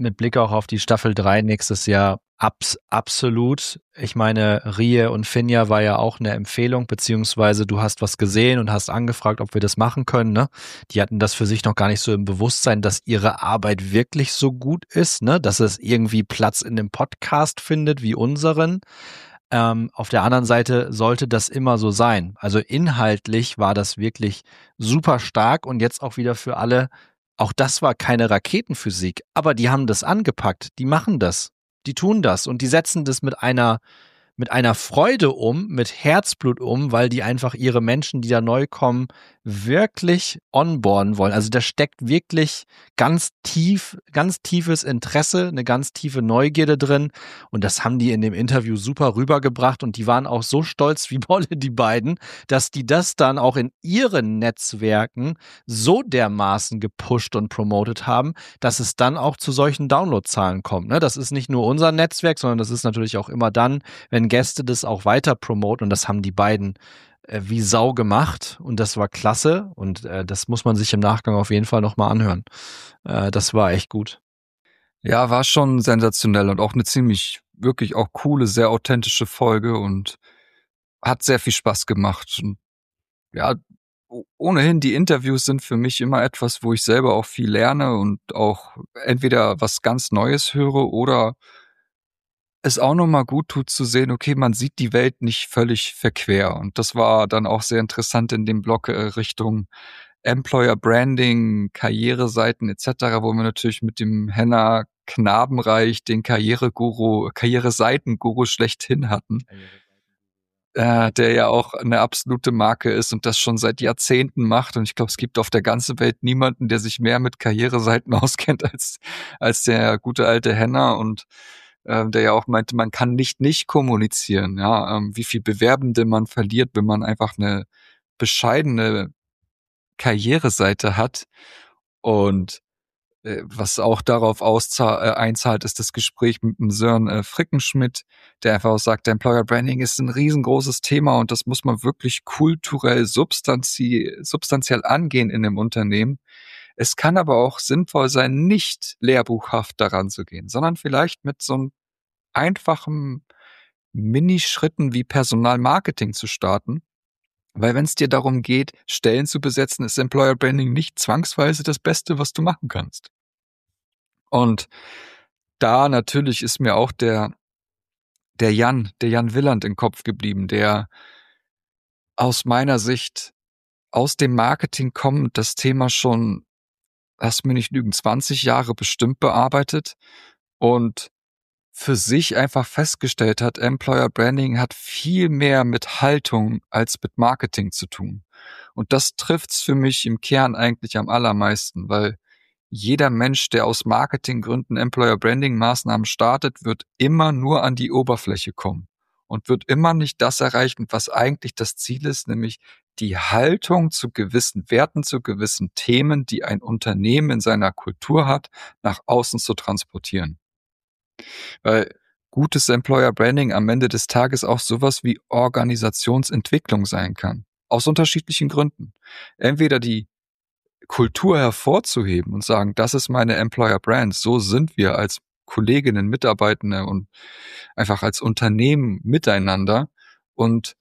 mit Blick auch auf die Staffel drei nächstes Jahr abs absolut. Ich meine, Rie und Finja war ja auch eine Empfehlung, beziehungsweise du hast was gesehen und hast angefragt, ob wir das machen können. Ne? Die hatten das für sich noch gar nicht so im Bewusstsein, dass ihre Arbeit wirklich so gut ist, ne? Dass es irgendwie Platz in dem Podcast findet wie unseren. Ähm, auf der anderen Seite sollte das immer so sein. Also inhaltlich war das wirklich super stark und jetzt auch wieder für alle. Auch das war keine Raketenphysik, aber die haben das angepackt, die machen das, die tun das und die setzen das mit einer mit einer Freude um, mit Herzblut um, weil die einfach ihre Menschen, die da neu kommen, wirklich onboarden wollen. Also da steckt wirklich ganz tief, ganz tiefes Interesse, eine ganz tiefe Neugierde drin. Und das haben die in dem Interview super rübergebracht. Und die waren auch so stolz wie Bolle, die beiden, dass die das dann auch in ihren Netzwerken so dermaßen gepusht und promotet haben, dass es dann auch zu solchen Downloadzahlen kommt. Ne? Das ist nicht nur unser Netzwerk, sondern das ist natürlich auch immer dann, wenn Gäste das auch weiter promoten, und das haben die beiden äh, wie Sau gemacht und das war klasse und äh, das muss man sich im Nachgang auf jeden Fall nochmal anhören. Äh, das war echt gut. Ja, war schon sensationell und auch eine ziemlich, wirklich auch coole, sehr authentische Folge und hat sehr viel Spaß gemacht. Und ja, ohnehin, die Interviews sind für mich immer etwas, wo ich selber auch viel lerne und auch entweder was ganz Neues höre oder es auch nochmal gut tut zu sehen, okay, man sieht die Welt nicht völlig verquer. Und das war dann auch sehr interessant in dem Blog äh, Richtung Employer Branding, Karriereseiten et cetera, wo wir natürlich mit dem Henna Knabenreich den Karriereguru, Karriereseitenguru schlechthin hatten, äh, der ja auch eine absolute Marke ist und das schon seit Jahrzehnten macht. Und ich glaube, es gibt auf der ganzen Welt niemanden, der sich mehr mit Karriereseiten auskennt als als der gute alte Henna und äh, der ja auch meinte, man kann nicht nicht kommunizieren, ja, ähm, wie viel Bewerbende man verliert, wenn man einfach eine bescheidene Karriereseite hat. Und äh, was auch darauf auszahl, äh, einzahlt, ist das Gespräch mit dem Sören äh, Frickenschmidt, der einfach auch sagt, Employer Branding ist ein riesengroßes Thema und das muss man wirklich kulturell substanzi substanziell angehen in einem Unternehmen. Es kann aber auch sinnvoll sein, nicht lehrbuchhaft daran zu gehen, sondern vielleicht mit so einem einfachen Minischritten wie Personalmarketing zu starten. Weil wenn es dir darum geht, Stellen zu besetzen, ist Employer Branding nicht zwangsweise das Beste, was du machen kannst. Und da natürlich ist mir auch der der Jan, der Jan Willand im Kopf geblieben, der aus meiner Sicht aus dem Marketing kommend das Thema schon, lass mich nicht lügen, zwanzig Jahre bestimmt bearbeitet und für sich einfach festgestellt hat, Employer Branding hat viel mehr mit Haltung als mit Marketing zu tun. Und das trifft's für mich im Kern eigentlich am allermeisten, weil jeder Mensch, der aus Marketinggründen Employer Branding Maßnahmen startet, wird immer nur an die Oberfläche kommen und wird immer nicht das erreichen, was eigentlich das Ziel ist, nämlich die Haltung zu gewissen Werten, zu gewissen Themen, die ein Unternehmen in seiner Kultur hat, nach außen zu transportieren. Weil gutes Employer Branding am Ende des Tages auch sowas wie Organisationsentwicklung sein kann. Aus unterschiedlichen Gründen. Entweder die Kultur hervorzuheben und sagen, das ist meine Employer Brand, so sind wir als Kolleginnen, Mitarbeitende und einfach als Unternehmen miteinander und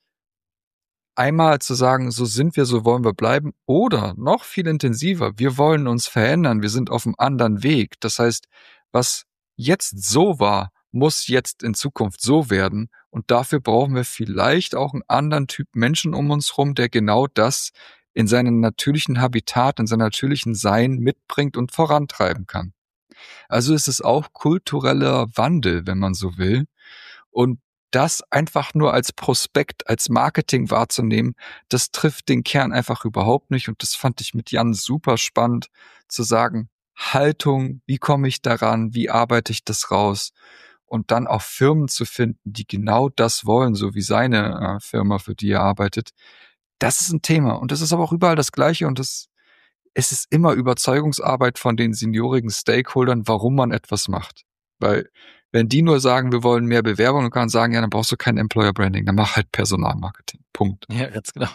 einmal zu sagen, so sind wir, so wollen wir bleiben oder noch viel intensiver, wir wollen uns verändern, wir sind auf einem anderen Weg. Das heißt, was jetzt so war, muss jetzt in Zukunft so werden und dafür brauchen wir vielleicht auch einen anderen Typ Menschen um uns rum, der genau das in seinem natürlichen Habitat, in seinem natürlichen Sein mitbringt und vorantreiben kann. Also ist es auch kultureller Wandel, wenn man so will. Und das einfach nur als Prospekt, als Marketing wahrzunehmen, das trifft den Kern einfach überhaupt nicht. Und das fand ich mit Jan super spannend, zu sagen, Haltung, wie komme ich daran, wie arbeite ich das raus? Und dann auch Firmen zu finden, die genau das wollen, so wie seine äh, Firma, für die er arbeitet. Das ist ein Thema und das ist aber auch überall das Gleiche und das, es ist immer Überzeugungsarbeit von den seniorigen Stakeholdern, warum man etwas macht. Weil wenn die nur sagen, wir wollen mehr Bewerbung und kann sagen, ja, dann brauchst du kein Employer Branding, dann mach halt Personalmarketing. Punkt. Ja, ganz genau.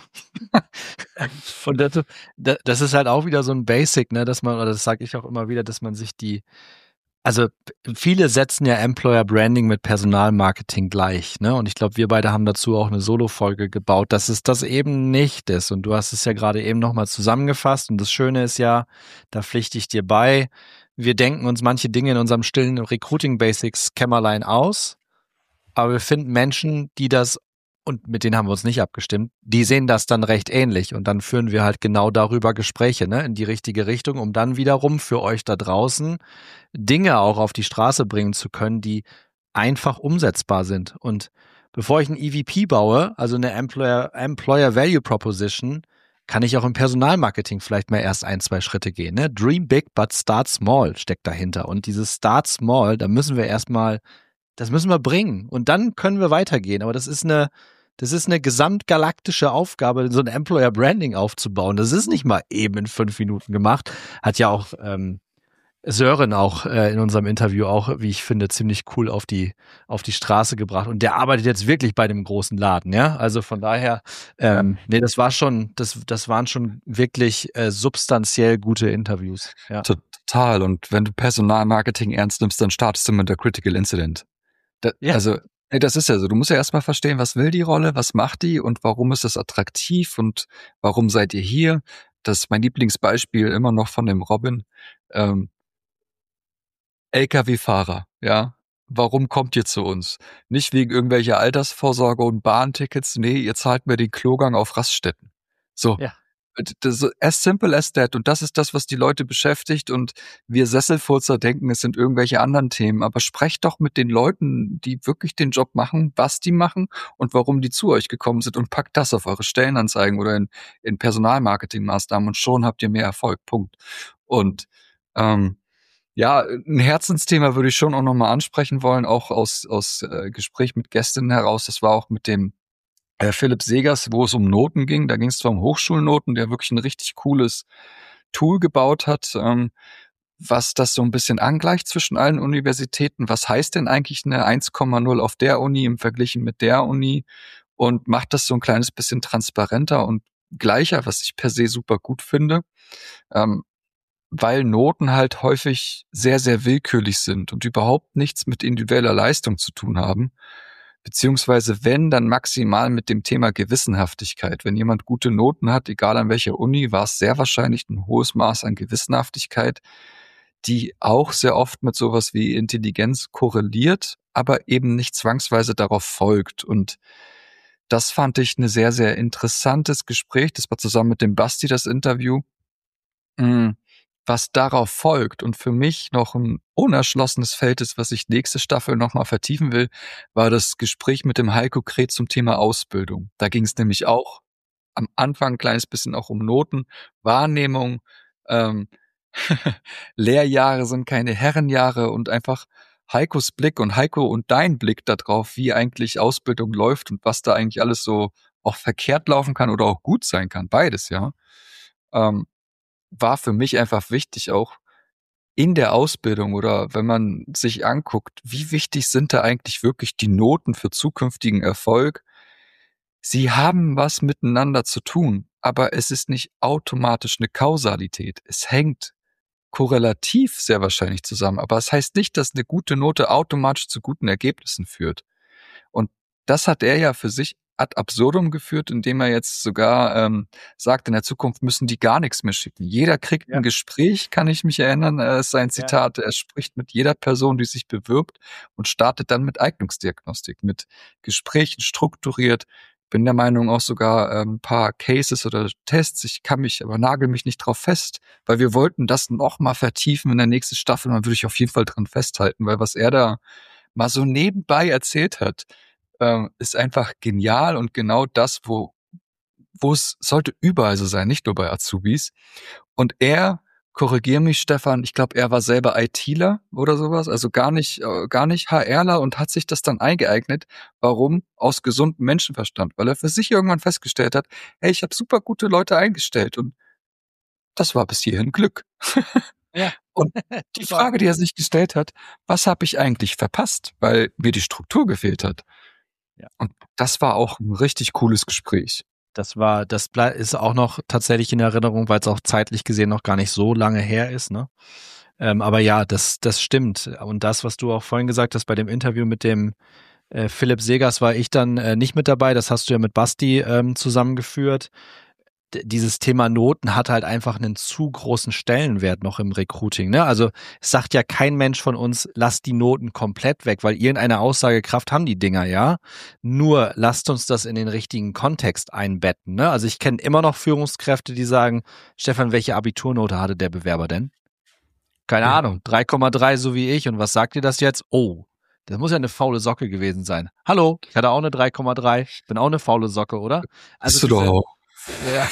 Und das, das ist halt auch wieder so ein Basic, ne, dass man, oder das sage ich auch immer wieder, dass man sich die Also viele setzen ja Employer Branding mit Personalmarketing gleich, ne? Und ich glaube, wir beide haben dazu auch eine Solo-Folge gebaut, dass es das eben nicht ist. Und du hast es ja gerade eben nochmal zusammengefasst. Und das Schöne ist ja, da pflichte ich dir bei, wir denken uns manche Dinge in unserem stillen Recruiting Basics Kämmerlein aus, aber wir finden Menschen, die das, und mit denen haben wir uns nicht abgestimmt, die sehen das dann recht ähnlich. Und dann führen wir halt genau darüber Gespräche, ne, in die richtige Richtung, um dann wiederum für euch da draußen Dinge auch auf die Straße bringen zu können, die einfach umsetzbar sind. Und bevor ich ein E V P baue, also eine Employer, Employer Value Proposition, kann ich auch im Personalmarketing vielleicht mal erst ein, zwei Schritte gehen. Ne? Dream big, but start small steckt dahinter. Und dieses Start small, da müssen wir erstmal, das müssen wir bringen. Und dann können wir weitergehen. Aber das ist eine, das ist eine gesamtgalaktische Aufgabe, so ein Employer Branding aufzubauen. Das ist nicht mal eben in fünf Minuten gemacht. Hat ja auch ähm, Sören auch äh, in unserem Interview auch, wie ich finde, ziemlich cool auf die auf die Straße gebracht. Und der arbeitet jetzt wirklich bei dem großen Laden, ja. Also von daher, ähm, nee, das war schon, das das waren schon wirklich äh, substanziell gute Interviews. Ja. Total. Und wenn du Personalmarketing ernst nimmst, dann startest du mit der Critical Incident. Da, Ja. Also, nee, das ist ja so. Du musst ja erstmal verstehen, was will die Rolle, was macht die und warum ist das attraktiv und warum seid ihr hier? Das ist mein Lieblingsbeispiel immer noch von dem Robin. Ähm, L K W-Fahrer, ja. Warum kommt ihr zu uns? Nicht wegen irgendwelcher Altersvorsorge und Bahntickets. Nee, ihr zahlt mir den Klogang auf Raststätten. So. Ja. Das ist as simple as that. Und das ist das, was die Leute beschäftigt. Und wir Sesselfurzer denken, es sind irgendwelche anderen Themen. Aber sprecht doch mit den Leuten, die wirklich den Job machen, was die machen und warum die zu euch gekommen sind und packt das auf eure Stellenanzeigen oder in, in Personalmarketingmaßnahmen und schon habt ihr mehr Erfolg. Punkt. Und ähm, ja, ein Herzensthema würde ich schon auch nochmal ansprechen wollen, auch aus, aus äh, Gespräch mit Gästinnen heraus. Das war auch mit dem äh, Philipp Segers, wo es um Noten ging. Da ging es zwar um Hochschulnoten, der wirklich ein richtig cooles Tool gebaut hat, ähm, was das so ein bisschen angleicht zwischen allen Universitäten. Was heißt denn eigentlich eine eins Komma null auf der Uni im Vergleich mit der Uni? Und macht das so ein kleines bisschen transparenter und gleicher, was ich per se super gut finde. Ähm, weil Noten halt häufig sehr, sehr willkürlich sind und überhaupt nichts mit individueller Leistung zu tun haben. Beziehungsweise wenn, dann maximal mit dem Thema Gewissenhaftigkeit. Wenn jemand gute Noten hat, egal an welcher Uni, war es sehr wahrscheinlich ein hohes Maß an Gewissenhaftigkeit, die auch sehr oft mit sowas wie Intelligenz korreliert, aber eben nicht zwangsweise darauf folgt. Und das fand ich ein sehr, sehr interessantes Gespräch. Das war zusammen mit dem Basti das Interview. Was darauf folgt und für mich noch ein unerschlossenes Feld ist, was ich nächste Staffel nochmal vertiefen will, war das Gespräch mit dem Heiko Kret zum Thema Ausbildung. Da ging es nämlich auch am Anfang ein kleines bisschen auch um Noten, Wahrnehmung, ähm, Lehrjahre sind keine Herrenjahre und einfach Heikos Blick und Heiko und dein Blick darauf, wie eigentlich Ausbildung läuft und was da eigentlich alles so auch verkehrt laufen kann oder auch gut sein kann, beides, ja. Ähm, war für mich einfach wichtig, auch in der Ausbildung oder wenn man sich anguckt, wie wichtig sind da eigentlich wirklich die Noten für zukünftigen Erfolg? Sie haben was miteinander zu tun, aber es ist nicht automatisch eine Kausalität. Es hängt korrelativ sehr wahrscheinlich zusammen, aber es heißt nicht, dass eine gute Note automatisch zu guten Ergebnissen führt. Und das hat er ja für sich ad absurdum geführt, indem er jetzt sogar ähm, sagt, in der Zukunft müssen die gar nichts mehr schicken. Jeder kriegt Ja. ein Gespräch, kann ich mich erinnern, äh, ist sein Zitat. Ja. Er spricht mit jeder Person, die sich bewirbt und startet dann mit Eignungsdiagnostik, mit Gesprächen strukturiert. Bin der Meinung auch sogar ein ähm, paar Cases oder Tests. Ich kann mich, aber nagel mich nicht drauf fest, weil wir wollten das noch mal vertiefen in der nächsten Staffel. Und dann würde ich auf jeden Fall dran festhalten, weil was er da mal so nebenbei erzählt hat, ähm, ist einfach genial und genau das, wo wo es sollte überall so sein, nicht nur bei Azubis. Und er, korrigier mich, Stefan, ich glaube, er war selber ITler oder sowas, also gar nicht äh, gar nicht HRler und hat sich das dann eingeeignet. Warum? Aus gesundem Menschenverstand, weil er für sich irgendwann festgestellt hat, hey, ich habe super gute Leute eingestellt und das war bis hierhin Glück. Ja. Und die Frage, die er sich gestellt hat, was habe ich eigentlich verpasst, weil mir die Struktur gefehlt hat? Ja. Und das war auch ein richtig cooles Gespräch. Das war, das ist auch noch tatsächlich in Erinnerung, weil es auch zeitlich gesehen noch gar nicht so lange her ist, ne? Ähm, aber ja, das, das stimmt. Und das, was du auch vorhin gesagt hast bei dem Interview mit dem äh, Philipp Segers, war ich dann äh, nicht mit dabei. Das hast du ja mit Basti ähm, zusammengeführt. D- dieses Thema Noten hat halt einfach einen zu großen Stellenwert noch im Recruiting. Ne? Also es sagt ja kein Mensch von uns, lasst die Noten komplett weg, weil irgendeine Aussagekraft haben die Dinger, ja. Nur lasst uns das in den richtigen Kontext einbetten. Ne? Also ich kenne immer noch Führungskräfte, die sagen, Stefan, welche Abiturnote hatte der Bewerber denn? Keine Ja. Ahnung, drei Komma drei so wie ich. Und was sagt ihr das jetzt? Oh, das muss ja eine faule Socke gewesen sein. Hallo, ich hatte auch eine drei Komma drei. Bin auch eine faule Socke, oder? Also Bist du doch diese, auch. ja,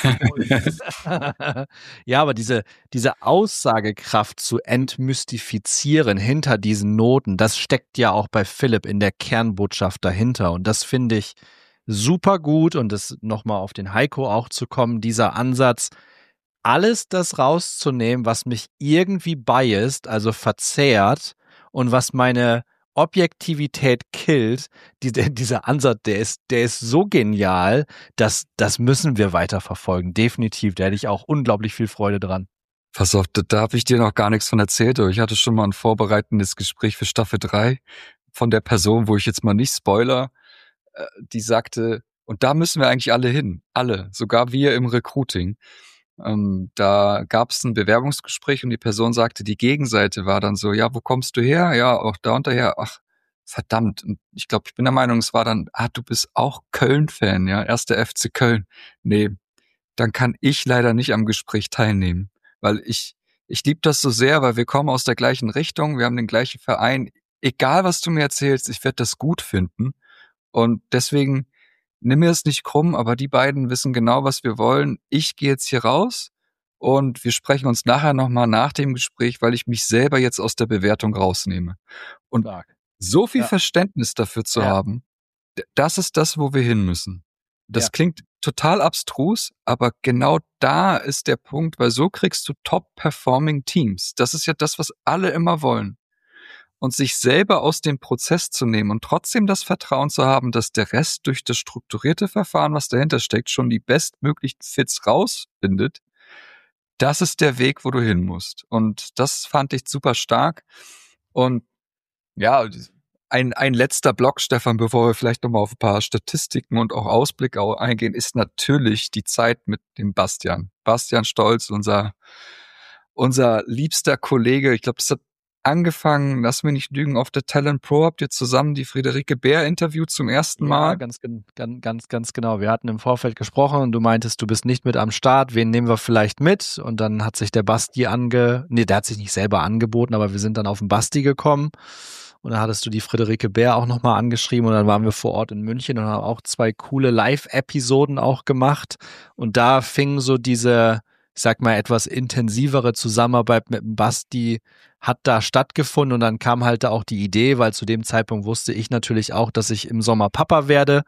ja, aber diese, diese Aussagekraft zu entmystifizieren hinter diesen Noten, das steckt ja auch bei Philipp in der Kernbotschaft dahinter. Und das finde ich super gut. Und das nochmal auf den Heiko auch zu kommen, dieser Ansatz, alles das rauszunehmen, was mich irgendwie biased, also verzerrt und was meine Objektivität killt, die, der, dieser Ansatz, der ist, der ist so genial, dass das müssen wir weiterverfolgen. Definitiv, da hätte ich auch unglaublich viel Freude dran. Pass auf, da, da habe ich dir noch gar nichts von erzählt. Aber ich hatte schon mal ein vorbereitendes Gespräch für Staffel drei von der Person, wo ich jetzt mal nicht spoiler, äh, die sagte, und da müssen wir eigentlich alle hin. Alle, sogar wir im Recruiting. Ähm, da gab es ein Bewerbungsgespräch und die Person sagte, die Gegenseite war dann so, ja, wo kommst du her? Ja, auch da und daher. Ach, verdammt. Und ich glaube, ich bin der Meinung, es war dann, ah, du bist auch Köln-Fan, ja, erster F C Köln. Nee, dann kann ich leider nicht am Gespräch teilnehmen, weil ich, ich liebe das so sehr, weil wir kommen aus der gleichen Richtung, wir haben den gleichen Verein. Egal, was du mir erzählst, ich werde das gut finden. Und deswegen nimm mir es nicht krumm, aber die beiden wissen genau, was wir wollen. Ich gehe jetzt hier raus und wir sprechen uns nachher nochmal nach dem Gespräch, weil ich mich selber jetzt aus der Bewertung rausnehme. Und Stark. so viel Ja. Verständnis dafür zu Ja. haben, d- das ist das, wo wir hin müssen. Das Ja. klingt total abstrus, aber genau da ist der Punkt, weil so kriegst du top-performing Teams. Das ist ja das, was alle immer wollen. Und sich selber aus dem Prozess zu nehmen und trotzdem das Vertrauen zu haben, dass der Rest durch das strukturierte Verfahren, was dahinter steckt, schon die bestmöglichen Fits rausfindet, das ist der Weg, wo du hin musst. Und das fand ich super stark. Und ja, ein, ein letzter Block, Stefan, bevor wir vielleicht nochmal auf ein paar Statistiken und auch Ausblicke eingehen, ist natürlich die Zeit mit dem Bastian. Bastian Stolz, unser, unser liebster Kollege. Ich glaube, das hat angefangen, lass mich nicht lügen, auf der Talent Pro habt ihr zusammen die Friederike Bär interviewt zum ersten Mal. Ja, ganz, ganz, ganz, ganz genau. Wir hatten im Vorfeld gesprochen und du meintest, du bist nicht mit am Start. Wen nehmen wir vielleicht mit? Und dann hat sich der Basti ange, nee, der hat sich nicht selber angeboten, aber wir sind dann auf den Basti gekommen. Und dann hattest du die Friederike Bär auch nochmal angeschrieben und dann waren wir vor Ort in München und haben auch zwei coole Live-Episoden auch gemacht. Und da fing so diese, ich sag mal, etwas intensivere Zusammenarbeit mit dem Basti hat da stattgefunden und dann kam halt da auch die Idee, weil zu dem Zeitpunkt wusste ich natürlich auch, dass ich im Sommer Papa werde.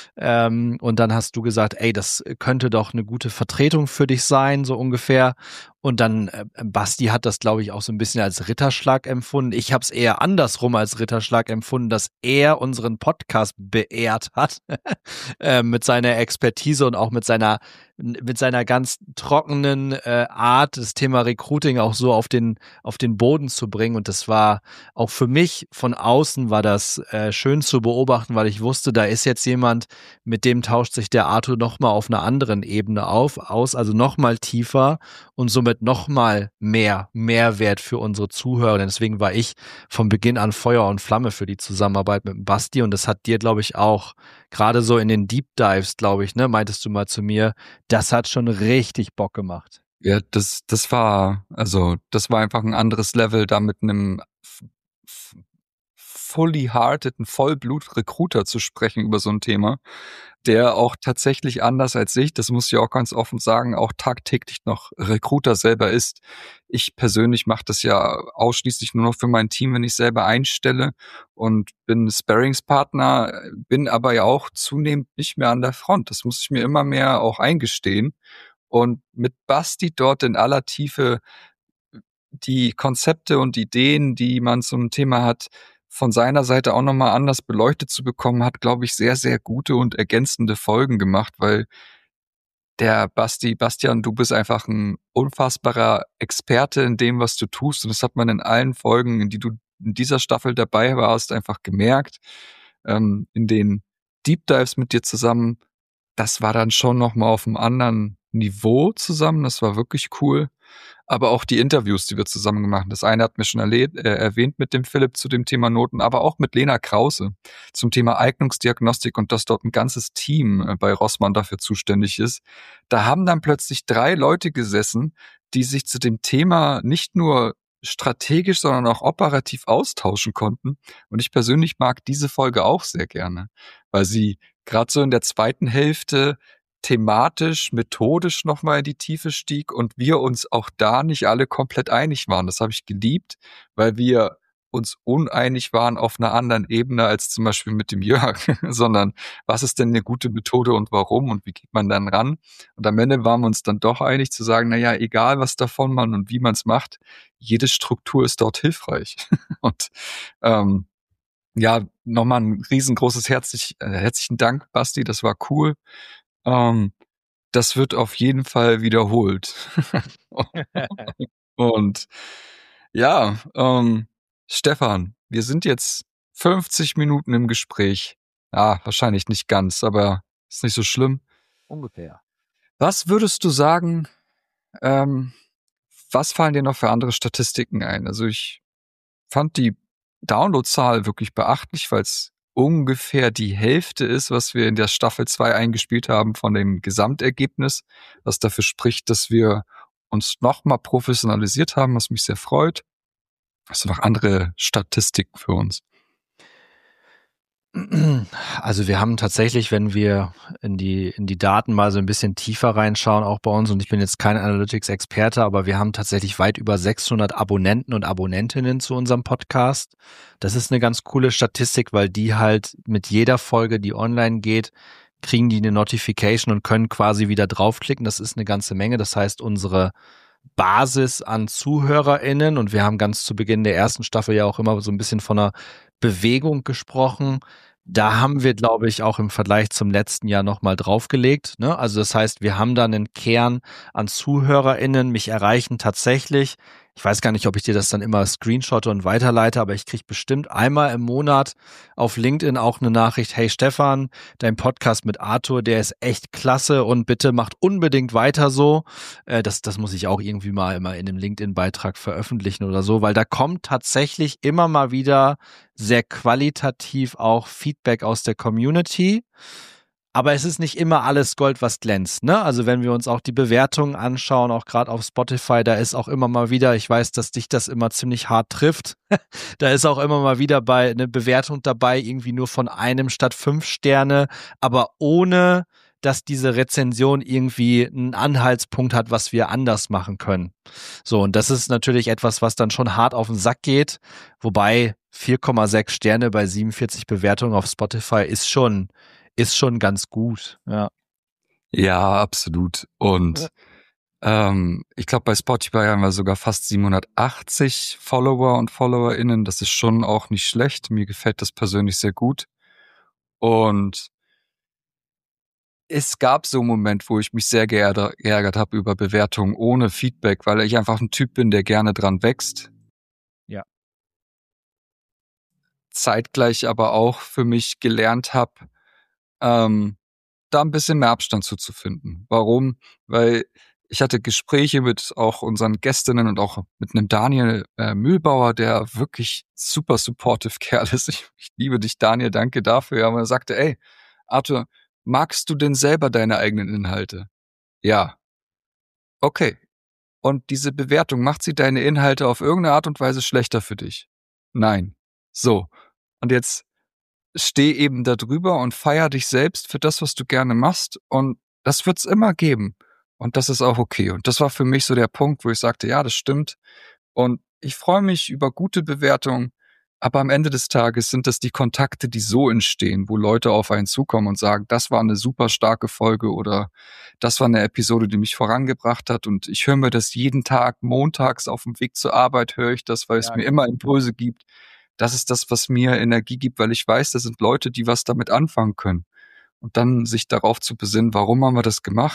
Ähm, und dann hast du gesagt, ey, das könnte doch eine gute Vertretung für dich sein, so ungefähr. Und dann, äh, Basti hat das, glaube ich, auch so ein bisschen als Ritterschlag empfunden. Ich habe es eher andersrum als Ritterschlag empfunden, dass er unseren Podcast beehrt hat äh, mit seiner Expertise und auch mit seiner mit seiner ganz trockenen äh, Art, das Thema Recruiting auch so auf den auf den Boden zu bringen. Und das war auch für mich von außen war das äh, schön zu beobachten, weil ich wusste, da ist jetzt jemand, mit dem tauscht sich der Arthur nochmal auf einer anderen Ebene auf, aus, also nochmal tiefer und somit nochmal mehr Mehrwert für unsere Zuhörer. Und deswegen war ich von Beginn an Feuer und Flamme für die Zusammenarbeit mit dem Basti. Und das hat dir, glaube ich, auch gerade so in den Deep Dives, glaube ich, ne, meintest du mal zu mir, das hat schon richtig Bock gemacht. Ja, das, das war, also, das war einfach ein anderes Level, da mit einem f- f- fully hearted, Vollblut-Recruiter zu sprechen über so ein Thema, der auch tatsächlich anders als ich, das muss ich auch ganz offen sagen, auch tagtäglich noch Recruiter selber ist. Ich persönlich mache das ja ausschließlich nur noch für mein Team, wenn ich selber einstelle und bin Sparringspartner, bin aber ja auch zunehmend nicht mehr an der Front. Das muss ich mir immer mehr auch eingestehen. Und mit Basti dort in aller Tiefe die Konzepte und Ideen, die man zum Thema hat, von seiner Seite auch nochmal anders beleuchtet zu bekommen, hat, glaube ich, sehr, sehr gute und ergänzende Folgen gemacht, weil der Basti, Bastian, du bist einfach ein unfassbarer Experte in dem, was du tust. Und das hat man in allen Folgen, in die du in dieser Staffel dabei warst, einfach gemerkt. Ähm, in den Deep Dives mit dir zusammen, das war dann schon nochmal auf einem anderen Niveau zusammen. Das war wirklich cool. Aber auch die Interviews, die wir zusammen gemacht haben. Das eine hat mir schon erlebt, äh, erwähnt mit dem Philipp zu dem Thema Noten, aber auch mit Lena Krause zum Thema Eignungsdiagnostik und dass dort ein ganzes Team äh, bei Rossmann dafür zuständig ist. Da haben dann plötzlich drei Leute gesessen, die sich zu dem Thema nicht nur strategisch, sondern auch operativ austauschen konnten. Und ich persönlich mag diese Folge auch sehr gerne, weil sie gerade so in der zweiten Hälfte thematisch, methodisch nochmal in die Tiefe stieg und wir uns auch da nicht alle komplett einig waren. Das habe ich geliebt, weil wir uns uneinig waren auf einer anderen Ebene als zum Beispiel mit dem Jörg, sondern was ist denn eine gute Methode und warum und wie geht man dann ran? Und am Ende waren wir uns dann doch einig zu sagen, na ja, egal was davon man und wie man es macht, jede Struktur ist dort hilfreich. Und ähm, ja, nochmal ein riesengroßes herzlich, äh, herzlichen Dank, Basti, das war cool. Ähm, das wird auf jeden Fall wiederholt. Und ja, ähm, Stefan, wir sind jetzt fünfzig Minuten im Gespräch. Ah, wahrscheinlich nicht ganz, aber ist nicht so schlimm. Ungefähr. Was würdest du sagen, ähm, was fallen dir noch für andere Statistiken ein? Also ich fand die Downloadzahl wirklich beachtlich, weil es ungefähr die Hälfte ist, was wir in der Staffel zwei eingespielt haben von dem Gesamtergebnis, was dafür spricht, dass wir uns nochmal professionalisiert haben, was mich sehr freut. Hast du noch andere Statistiken für uns? Also wir haben tatsächlich, wenn wir in die, in die Daten mal so ein bisschen tiefer reinschauen, auch bei uns, und ich bin jetzt kein Analytics-Experte, aber wir haben tatsächlich weit über sechshundert Abonnenten und Abonnentinnen zu unserem Podcast. Das ist eine ganz coole Statistik, weil die halt mit jeder Folge, die online geht, kriegen die eine Notification und können quasi wieder draufklicken. Das ist eine ganze Menge. Das heißt, unsere Basis an ZuhörerInnen, und wir haben ganz zu Beginn der ersten Staffel ja auch immer so ein bisschen von einer Bewegung gesprochen. Da haben wir, glaube ich, auch im Vergleich zum letzten Jahr nochmal draufgelegt. Ne? Also das heißt, wir haben da einen Kern an ZuhörerInnen. Mich erreichen tatsächlich, ich weiß gar nicht, ob ich dir das dann immer screenshotte und weiterleite, aber ich kriege bestimmt einmal im Monat auf LinkedIn auch eine Nachricht: Hey Stefan, dein Podcast mit Arthur, der ist echt klasse und bitte macht unbedingt weiter so. Äh, das, das muss ich auch irgendwie mal immer in einem LinkedIn-Beitrag veröffentlichen oder so, weil da kommt tatsächlich immer mal wieder sehr qualitativ auch Feedback aus der Community. Aber es ist nicht immer alles Gold, was glänzt, ne? Also wenn wir uns auch die Bewertungen anschauen, auch gerade auf Spotify, da ist auch immer mal wieder, ich weiß, dass dich das immer ziemlich hart trifft, da ist auch immer mal wieder bei eine Bewertung dabei, irgendwie nur von einem statt fünf Sterne, aber ohne, dass diese Rezension irgendwie einen Anhaltspunkt hat, was wir anders machen können. So, und das ist natürlich etwas, was dann schon hart auf den Sack geht, wobei vier Komma sechs Sterne bei siebenundvierzig Bewertungen auf Spotify ist schon ist schon ganz gut, ja. Ja, absolut. Und ähm, ich glaube, bei Spotify haben wir sogar fast siebenhundertachtzig Follower und FollowerInnen. Das ist schon auch nicht schlecht. Mir gefällt das persönlich sehr gut. Und es gab so einen Moment, wo ich mich sehr geärgert, geärgert habe über Bewertungen ohne Feedback, weil ich einfach ein Typ bin, der gerne dran wächst. Ja. Zeitgleich aber auch für mich gelernt habe, ähm, da ein bisschen mehr Abstand zuzufinden. Warum? Weil ich hatte Gespräche mit auch unseren Gästinnen und auch mit einem Daniel äh, Mühlbauer, der wirklich super supportive Kerl ist. Ich, ich liebe dich, Daniel, danke dafür. Aber er sagte, ey, Arthur, magst du denn selber deine eigenen Inhalte? Ja. Okay. Und diese Bewertung, macht sie deine Inhalte auf irgendeine Art und Weise schlechter für dich? Nein. So. Und jetzt steh eben da drüber und feier dich selbst für das, was du gerne machst. Und das wird's immer geben. Und das ist auch okay. Und das war für mich so der Punkt, wo ich sagte, ja, das stimmt. Und ich freue mich über gute Bewertungen. Aber am Ende des Tages sind das die Kontakte, die so entstehen, wo Leute auf einen zukommen und sagen, das war eine super starke Folge oder das war eine Episode, die mich vorangebracht hat. Und ich höre mir das jeden Tag, montags auf dem Weg zur Arbeit höre ich das, weil es ja, mir immer Impulse gibt. Das ist das, was mir Energie gibt, weil ich weiß, das sind Leute, die was damit anfangen können. Und dann sich darauf zu besinnen, warum haben wir das gemacht?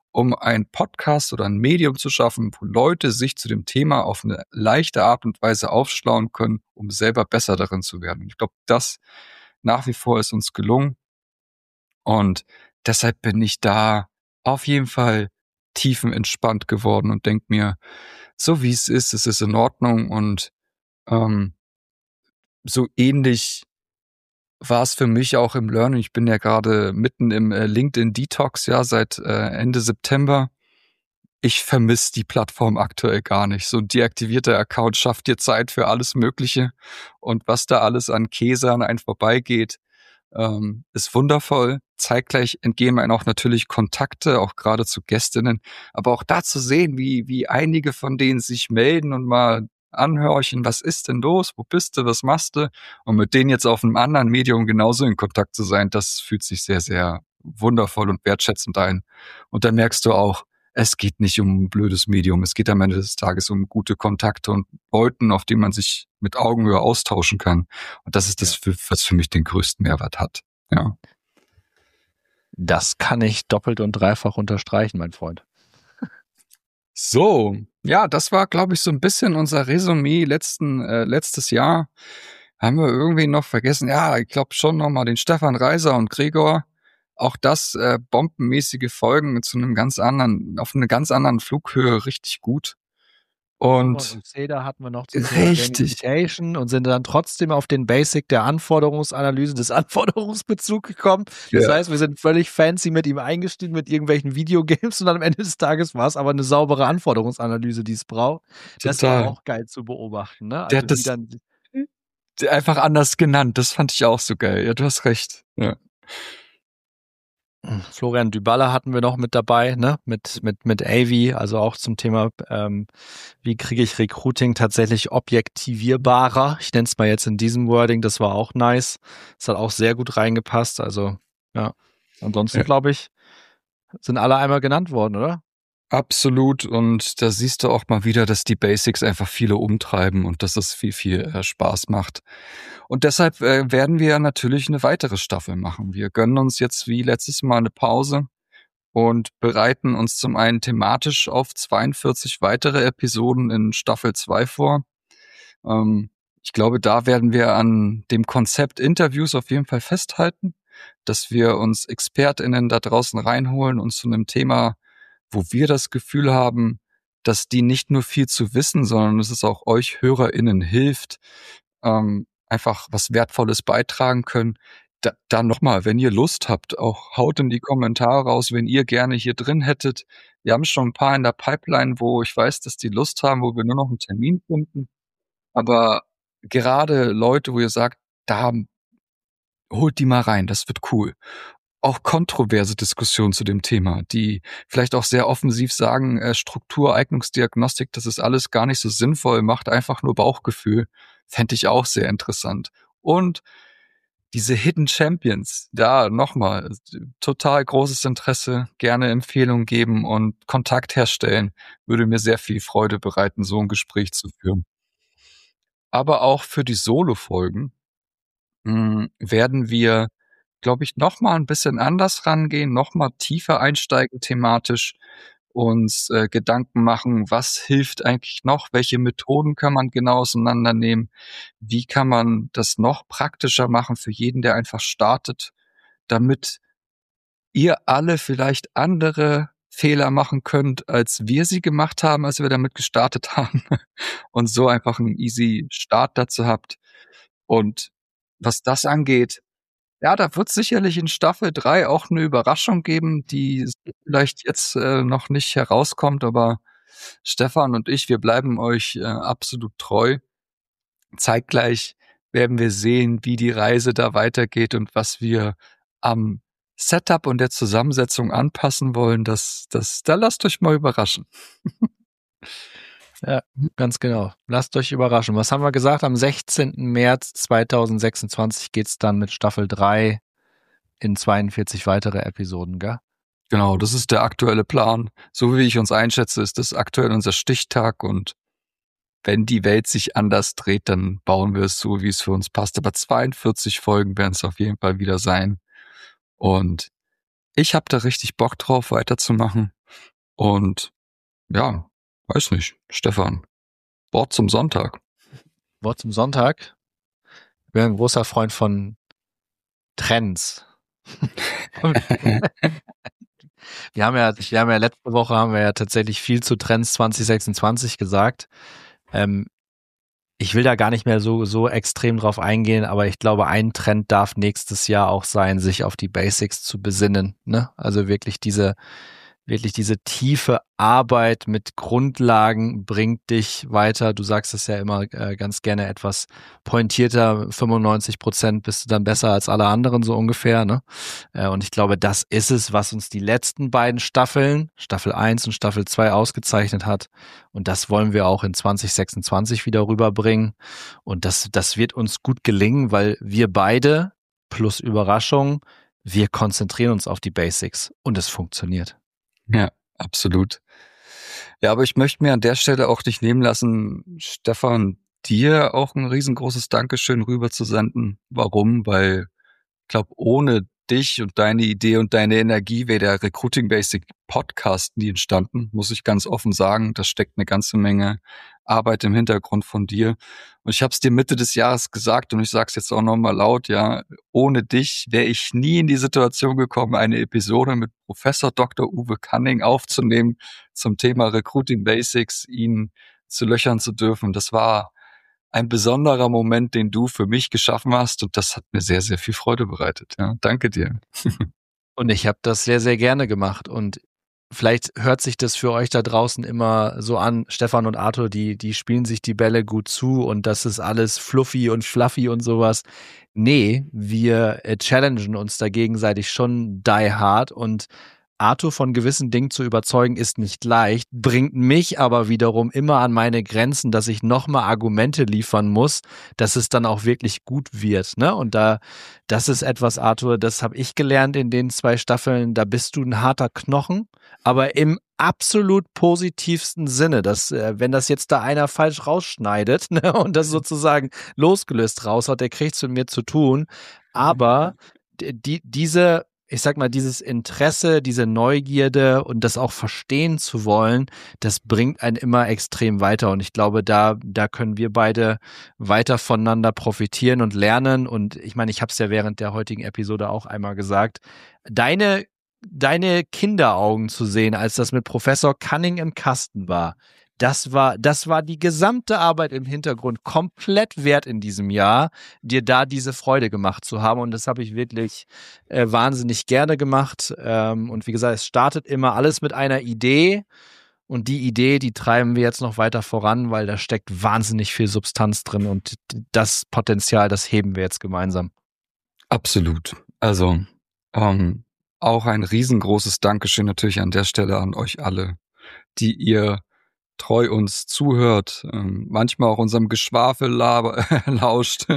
um einen Podcast oder ein Medium zu schaffen, wo Leute sich zu dem Thema auf eine leichte Art und Weise aufschlauen können, um selber besser darin zu werden. Ich glaube, das nach wie vor ist uns gelungen. Und deshalb bin ich da auf jeden Fall tiefenentspannt geworden und denke mir, so wie es ist, es ist in Ordnung. Und ähm, so ähnlich war es für mich auch im Learning. Ich bin ja gerade mitten im äh, LinkedIn-Detox, ja, seit äh, Ende September. Ich vermisse die Plattform aktuell gar nicht. So ein deaktivierter Account schafft dir Zeit für alles Mögliche. Und was da alles an Käse an einen vorbeigeht, ähm, ist wundervoll. Zeitgleich entgehen einem auch natürlich Kontakte, auch gerade zu Gästinnen. Aber auch da zu sehen, wie, wie einige von denen sich melden und mal anhorchen, was ist denn los, wo bist du, was machst du? Und mit denen jetzt auf einem anderen Medium genauso in Kontakt zu sein, das fühlt sich sehr, sehr wundervoll und wertschätzend ein. Und dann merkst du auch, es geht nicht um ein blödes Medium, es geht am Ende des Tages um gute Kontakte und Leuten, auf denen man sich mit Augenhöhe austauschen kann. Und das ist das, Ja. für, was für mich den größten Mehrwert hat. Ja. Das kann ich doppelt und dreifach unterstreichen, mein Freund. So, ja, das war, glaube ich, so ein bisschen unser Resümee letzten, äh, letztes Jahr. Haben wir irgendwie noch vergessen? Ja, ich glaube schon nochmal den Stefan Reiser und Gregor. Auch das äh, bombenmäßige Folgen zu einem ganz anderen, auf einer ganz anderen Flughöhe, richtig gut. Und, und Seda hatten wir noch zum Thema richtig. Gamification und sind dann trotzdem auf den Basic der Anforderungsanalyse des Anforderungsbezugs gekommen. Das Ja. heißt, wir sind völlig fancy mit ihm eingestiegen mit irgendwelchen Videogames und dann am Ende des Tages war es aber eine saubere Anforderungsanalyse, die es braucht. Das war Total. auch geil zu beobachten. Ne? Der Also hat wie das dann einfach anders genannt. Das fand ich auch so geil. Ja, du hast recht. Ja. Florian Dybala hatten wir noch mit dabei, ne? Mit, mit, mit Avi, also auch zum Thema, ähm, wie kriege ich Recruiting tatsächlich objektivierbarer? Ich nenne es mal jetzt in diesem Wording, das war auch nice. Das hat auch sehr gut reingepasst. Also, ja. Ansonsten, Ja. glaube ich, sind alle einmal genannt worden, oder? Absolut. Und da siehst du auch mal wieder, dass die Basics einfach viele umtreiben und dass es viel, viel äh, Spaß macht. Und deshalb äh, werden wir natürlich eine weitere Staffel machen. Wir gönnen uns jetzt wie letztes Mal eine Pause und bereiten uns zum einen thematisch auf zweiundvierzig weitere Episoden in Staffel zwei vor. Ähm, ich glaube, da werden wir an dem Konzept Interviews auf jeden Fall festhalten, dass wir uns ExpertInnen da draußen reinholen und zu einem Thema, wo wir das Gefühl haben, dass die nicht nur viel zu wissen, sondern dass es auch euch HörerInnen hilft, ähm, einfach was Wertvolles beitragen können. Da, dann nochmal, wenn ihr Lust habt, auch haut in die Kommentare raus, wenn ihr gerne hier drin hättet. Wir haben schon ein paar in der Pipeline, wo ich weiß, dass die Lust haben, wo wir nur noch einen Termin finden. Aber gerade Leute, wo ihr sagt, da holt die mal rein, das wird cool. Auch kontroverse Diskussionen zu dem Thema, die vielleicht auch sehr offensiv sagen, äh, Struktureignungsdiagnostik, das ist alles gar nicht so sinnvoll, macht einfach nur Bauchgefühl, fände ich auch sehr interessant. Und diese Hidden Champions, da nochmal, total großes Interesse, gerne Empfehlungen geben und Kontakt herstellen, würde mir sehr viel Freude bereiten, so ein Gespräch zu führen. Aber auch für die Solo-Folgen mh, werden wir, glaube ich, noch mal ein bisschen anders rangehen, noch mal tiefer einsteigen thematisch, uns äh, Gedanken machen, was hilft eigentlich noch, welche Methoden kann man genau auseinandernehmen, wie kann man das noch praktischer machen für jeden, der einfach startet, damit ihr alle vielleicht andere Fehler machen könnt, als wir sie gemacht haben, als wir damit gestartet haben und so einfach einen easy Start dazu habt. Und was das angeht, ja, da wird sicherlich in Staffel drei auch eine Überraschung geben, die vielleicht jetzt äh, noch nicht herauskommt, aber Stefan und ich, wir bleiben euch äh, absolut treu. Zeitgleich werden wir sehen, wie die Reise da weitergeht und was wir am Setup und der Zusammensetzung anpassen wollen. Das, das, da lasst euch mal überraschen. Ja, ganz genau. Lasst euch überraschen. Was haben wir gesagt? Am sechzehnten März zweitausendsechsundzwanzig geht's dann mit Staffel drei in zweiundvierzig weitere Episoden, gell? Genau, das ist der aktuelle Plan. So wie ich uns einschätze, ist das aktuell unser Stichtag und wenn die Welt sich anders dreht, dann bauen wir es so, wie es für uns passt. Aber zweiundvierzig Folgen werden es auf jeden Fall wieder sein. Und ich habe da richtig Bock drauf, weiterzumachen. Und ja, weiß nicht, Stefan, Wort zum Sonntag. Wort zum Sonntag. Ich bin ein großer Freund von Trends. wir haben ja, wir haben ja letzte Woche haben wir ja tatsächlich viel zu Trends zwanzig sechsundzwanzig gesagt. Ähm, ich will da gar nicht mehr so, so extrem drauf eingehen, aber ich glaube, ein Trend darf nächstes Jahr auch sein, sich auf die Basics zu besinnen, ne? Also wirklich diese, wirklich diese tiefe Arbeit mit Grundlagen bringt dich weiter. Du sagst es ja immer äh, ganz gerne etwas pointierter, fünfundneunzig Prozent bist du dann besser als alle anderen, so ungefähr, ne? Äh, und ich glaube, das ist es, was uns die letzten beiden Staffeln, Staffel eins und Staffel zwei ausgezeichnet hat. Und das wollen wir auch in zwanzig sechsundzwanzig wieder rüberbringen. Und das, das wird uns gut gelingen, weil wir beide, plus Überraschung, wir konzentrieren uns auf die Basics und es funktioniert. Ja, absolut. Ja, aber ich möchte mir an der Stelle auch nicht nehmen lassen, Stefan, dir auch ein riesengroßes Dankeschön rüber zu senden. Warum? Weil ich glaube, ohne dich und deine Idee und deine Energie wäre der Recruiting Basic Podcast nie entstanden, muss ich ganz offen sagen. Da steckt eine ganze Menge Arbeit im Hintergrund von dir. Und ich habe es dir Mitte des Jahres gesagt und ich sage es jetzt auch nochmal laut, ja, ohne dich wäre ich nie in die Situation gekommen, eine Episode mit Professor Doktor Uwe Canning aufzunehmen zum Thema Recruiting Basics, ihn zu löchern zu dürfen. Das war ein besonderer Moment, den du für mich geschaffen hast und das hat mir sehr, sehr viel Freude bereitet. Ja, danke dir. Und ich habe das sehr, sehr gerne gemacht und vielleicht hört sich das für euch da draußen immer so an, Stefan und Arthur, die, die spielen sich die Bälle gut zu und das ist alles fluffy und fluffy und sowas. Nee, wir äh, challengen uns da gegenseitig schon die hard und Arthur von gewissen Dingen zu überzeugen ist nicht leicht, bringt mich aber wiederum immer an meine Grenzen, dass ich nochmal Argumente liefern muss, dass es dann auch wirklich gut wird, ne? Und da, das ist etwas, Arthur, das habe ich gelernt in den zwei Staffeln, da bist du ein harter Knochen, aber im absolut positivsten Sinne, dass, äh, wenn das jetzt da einer falsch rausschneidet, ne, und das sozusagen losgelöst raus hat, der kriegt's mit mir zu tun, aber die, diese ich sag mal, dieses Interesse, diese Neugierde und das auch verstehen zu wollen, das bringt einen immer extrem weiter. Und ich glaube, da, da können wir beide weiter voneinander profitieren und lernen. Und ich meine, ich habe es ja während der heutigen Episode auch einmal gesagt, deine, deine Kinderaugen zu sehen, als das mit Professor Canning im Kasten war, das war, das war die gesamte Arbeit im Hintergrund komplett wert in diesem Jahr, dir da diese Freude gemacht zu haben. Und das habe ich wirklich äh, wahnsinnig gerne gemacht. Ähm, und wie gesagt, es startet immer alles mit einer Idee. Und die Idee, die treiben wir jetzt noch weiter voran, weil da steckt wahnsinnig viel Substanz drin. Und das Potenzial, das heben wir jetzt gemeinsam. Absolut. Also ähm, auch ein riesengroßes Dankeschön natürlich an der Stelle an euch alle, die ihr treu uns zuhört, ähm, manchmal auch unserem Geschwafel lauscht,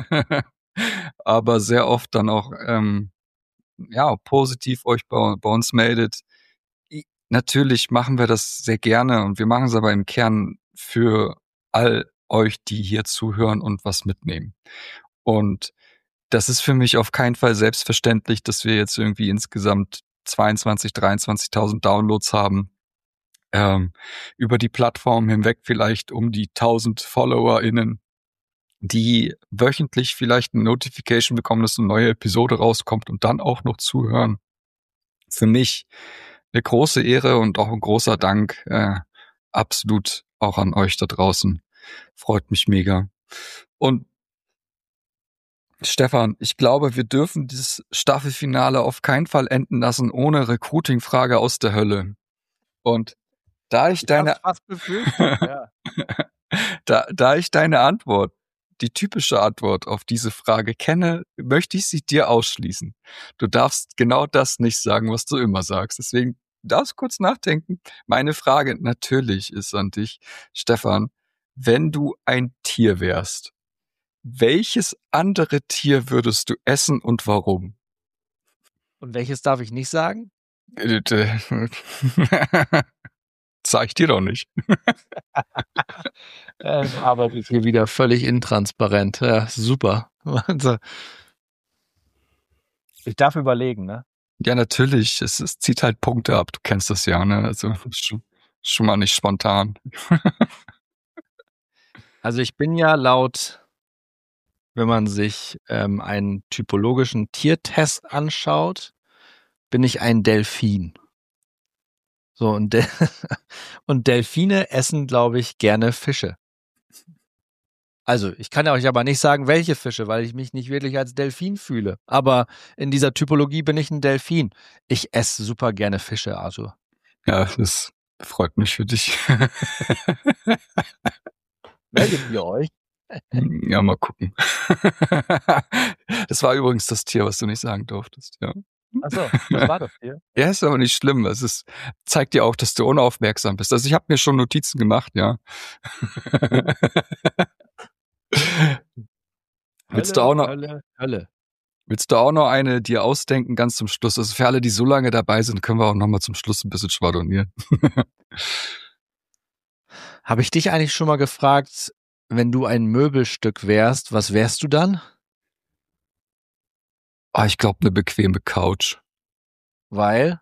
aber sehr oft dann auch ähm, ja positiv euch bei, bei uns meldet. I, natürlich machen wir das sehr gerne und wir machen es aber im Kern für all euch, die hier zuhören und was mitnehmen. Und das ist für mich auf keinen Fall selbstverständlich, dass wir jetzt irgendwie insgesamt zweiundzwanzig, dreiundzwanzigtausend Downloads haben. Ähm, über die Plattform hinweg vielleicht um die tausend FollowerInnen, die wöchentlich vielleicht eine Notification bekommen, dass eine neue Episode rauskommt und dann auch noch zuhören. Für mich eine große Ehre und auch ein großer Dank, äh, absolut auch an euch da draußen. Freut mich mega. Und Stefan, ich glaube, wir dürfen dieses Staffelfinale auf keinen Fall enden lassen ohne Recruiting-Frage aus der Hölle. Und da ich, ich deine fast befürchtet, ja. da, da ich deine Antwort, die typische Antwort auf diese Frage kenne, möchte ich sie dir ausschließen. Du darfst genau das nicht sagen, was du immer sagst. Deswegen darfst du kurz nachdenken. Meine Frage natürlich ist an dich, Stefan, wenn du ein Tier wärst, welches andere Tier würdest du essen und warum? Und welches darf ich nicht sagen? Sag ich dir doch nicht. ähm, aber hier wieder völlig intransparent. Ja, super. Ich darf überlegen, ne? Ja, natürlich. Es, es zieht halt Punkte ab. Du kennst das ja, ne? Also schon mal nicht spontan. Also ich bin ja laut, wenn man sich ähm, einen typologischen Tiertest anschaut, bin ich ein Delfin. So, und, Del und Delfine essen, glaube ich, gerne Fische. Also, ich kann euch aber nicht sagen, welche Fische, weil ich mich nicht wirklich als Delfin fühle. Aber in dieser Typologie bin ich ein Delfin. Ich esse super gerne Fische, Arthur. Ja, das freut mich für dich. Meldet ihr euch? Ja, mal gucken. Das war übrigens das Tier, was du nicht sagen durftest, ja. Ach so, das war das Tier. Ja, ist aber nicht schlimm. Es ist, zeigt dir auch, dass du unaufmerksam bist. Also ich habe mir schon Notizen gemacht, ja. Willst du auch noch, Hölle, Hölle. willst du auch noch eine dir ausdenken, ganz zum Schluss? Also für alle, die so lange dabei sind, können wir auch noch mal zum Schluss ein bisschen schwadronieren. Habe ich dich eigentlich schon mal gefragt, wenn du ein Möbelstück wärst, was wärst du dann? Ah, ich glaube, eine bequeme Couch. Weil?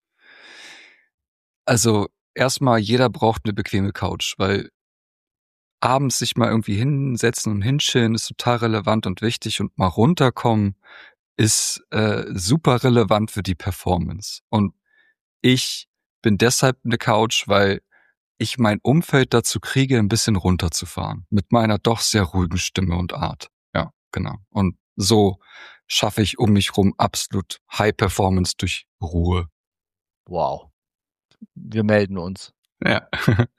Also erstmal, jeder braucht eine bequeme Couch, weil abends sich mal irgendwie hinsetzen und hinchillen ist total relevant und wichtig und mal runterkommen ist äh, super relevant für die Performance. Und ich bin deshalb eine Couch, weil ich mein Umfeld dazu kriege, ein bisschen runterzufahren. Mit meiner doch sehr ruhigen Stimme und Art. Ja, genau. Und so schaffe ich um mich rum absolut High Performance durch Ruhe. Wow. Wir melden uns. Ja.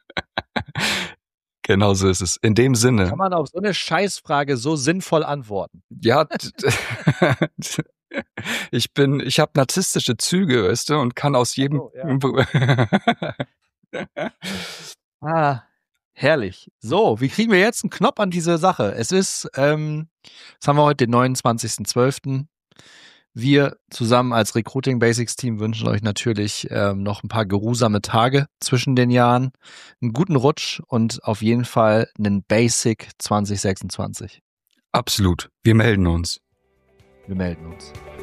Genau so ist es. In dem Sinne. Kann man auf so eine Scheißfrage so sinnvoll antworten? Ja, ich bin, ich habe narzisstische Züge, weißt du, und kann aus jedem. Oh, ja. Ah, herrlich. So, wie kriegen wir jetzt einen Knopf an diese Sache? Es ist, ähm, jetzt haben wir heute den neunundzwanzigsten zwölften Wir zusammen als Recruiting Basics Team wünschen euch natürlich ähm, noch ein paar geruhsame Tage zwischen den Jahren, einen guten Rutsch und auf jeden Fall einen Basic zwanzig sechsundzwanzig. Absolut. Wir melden uns. Wir melden uns.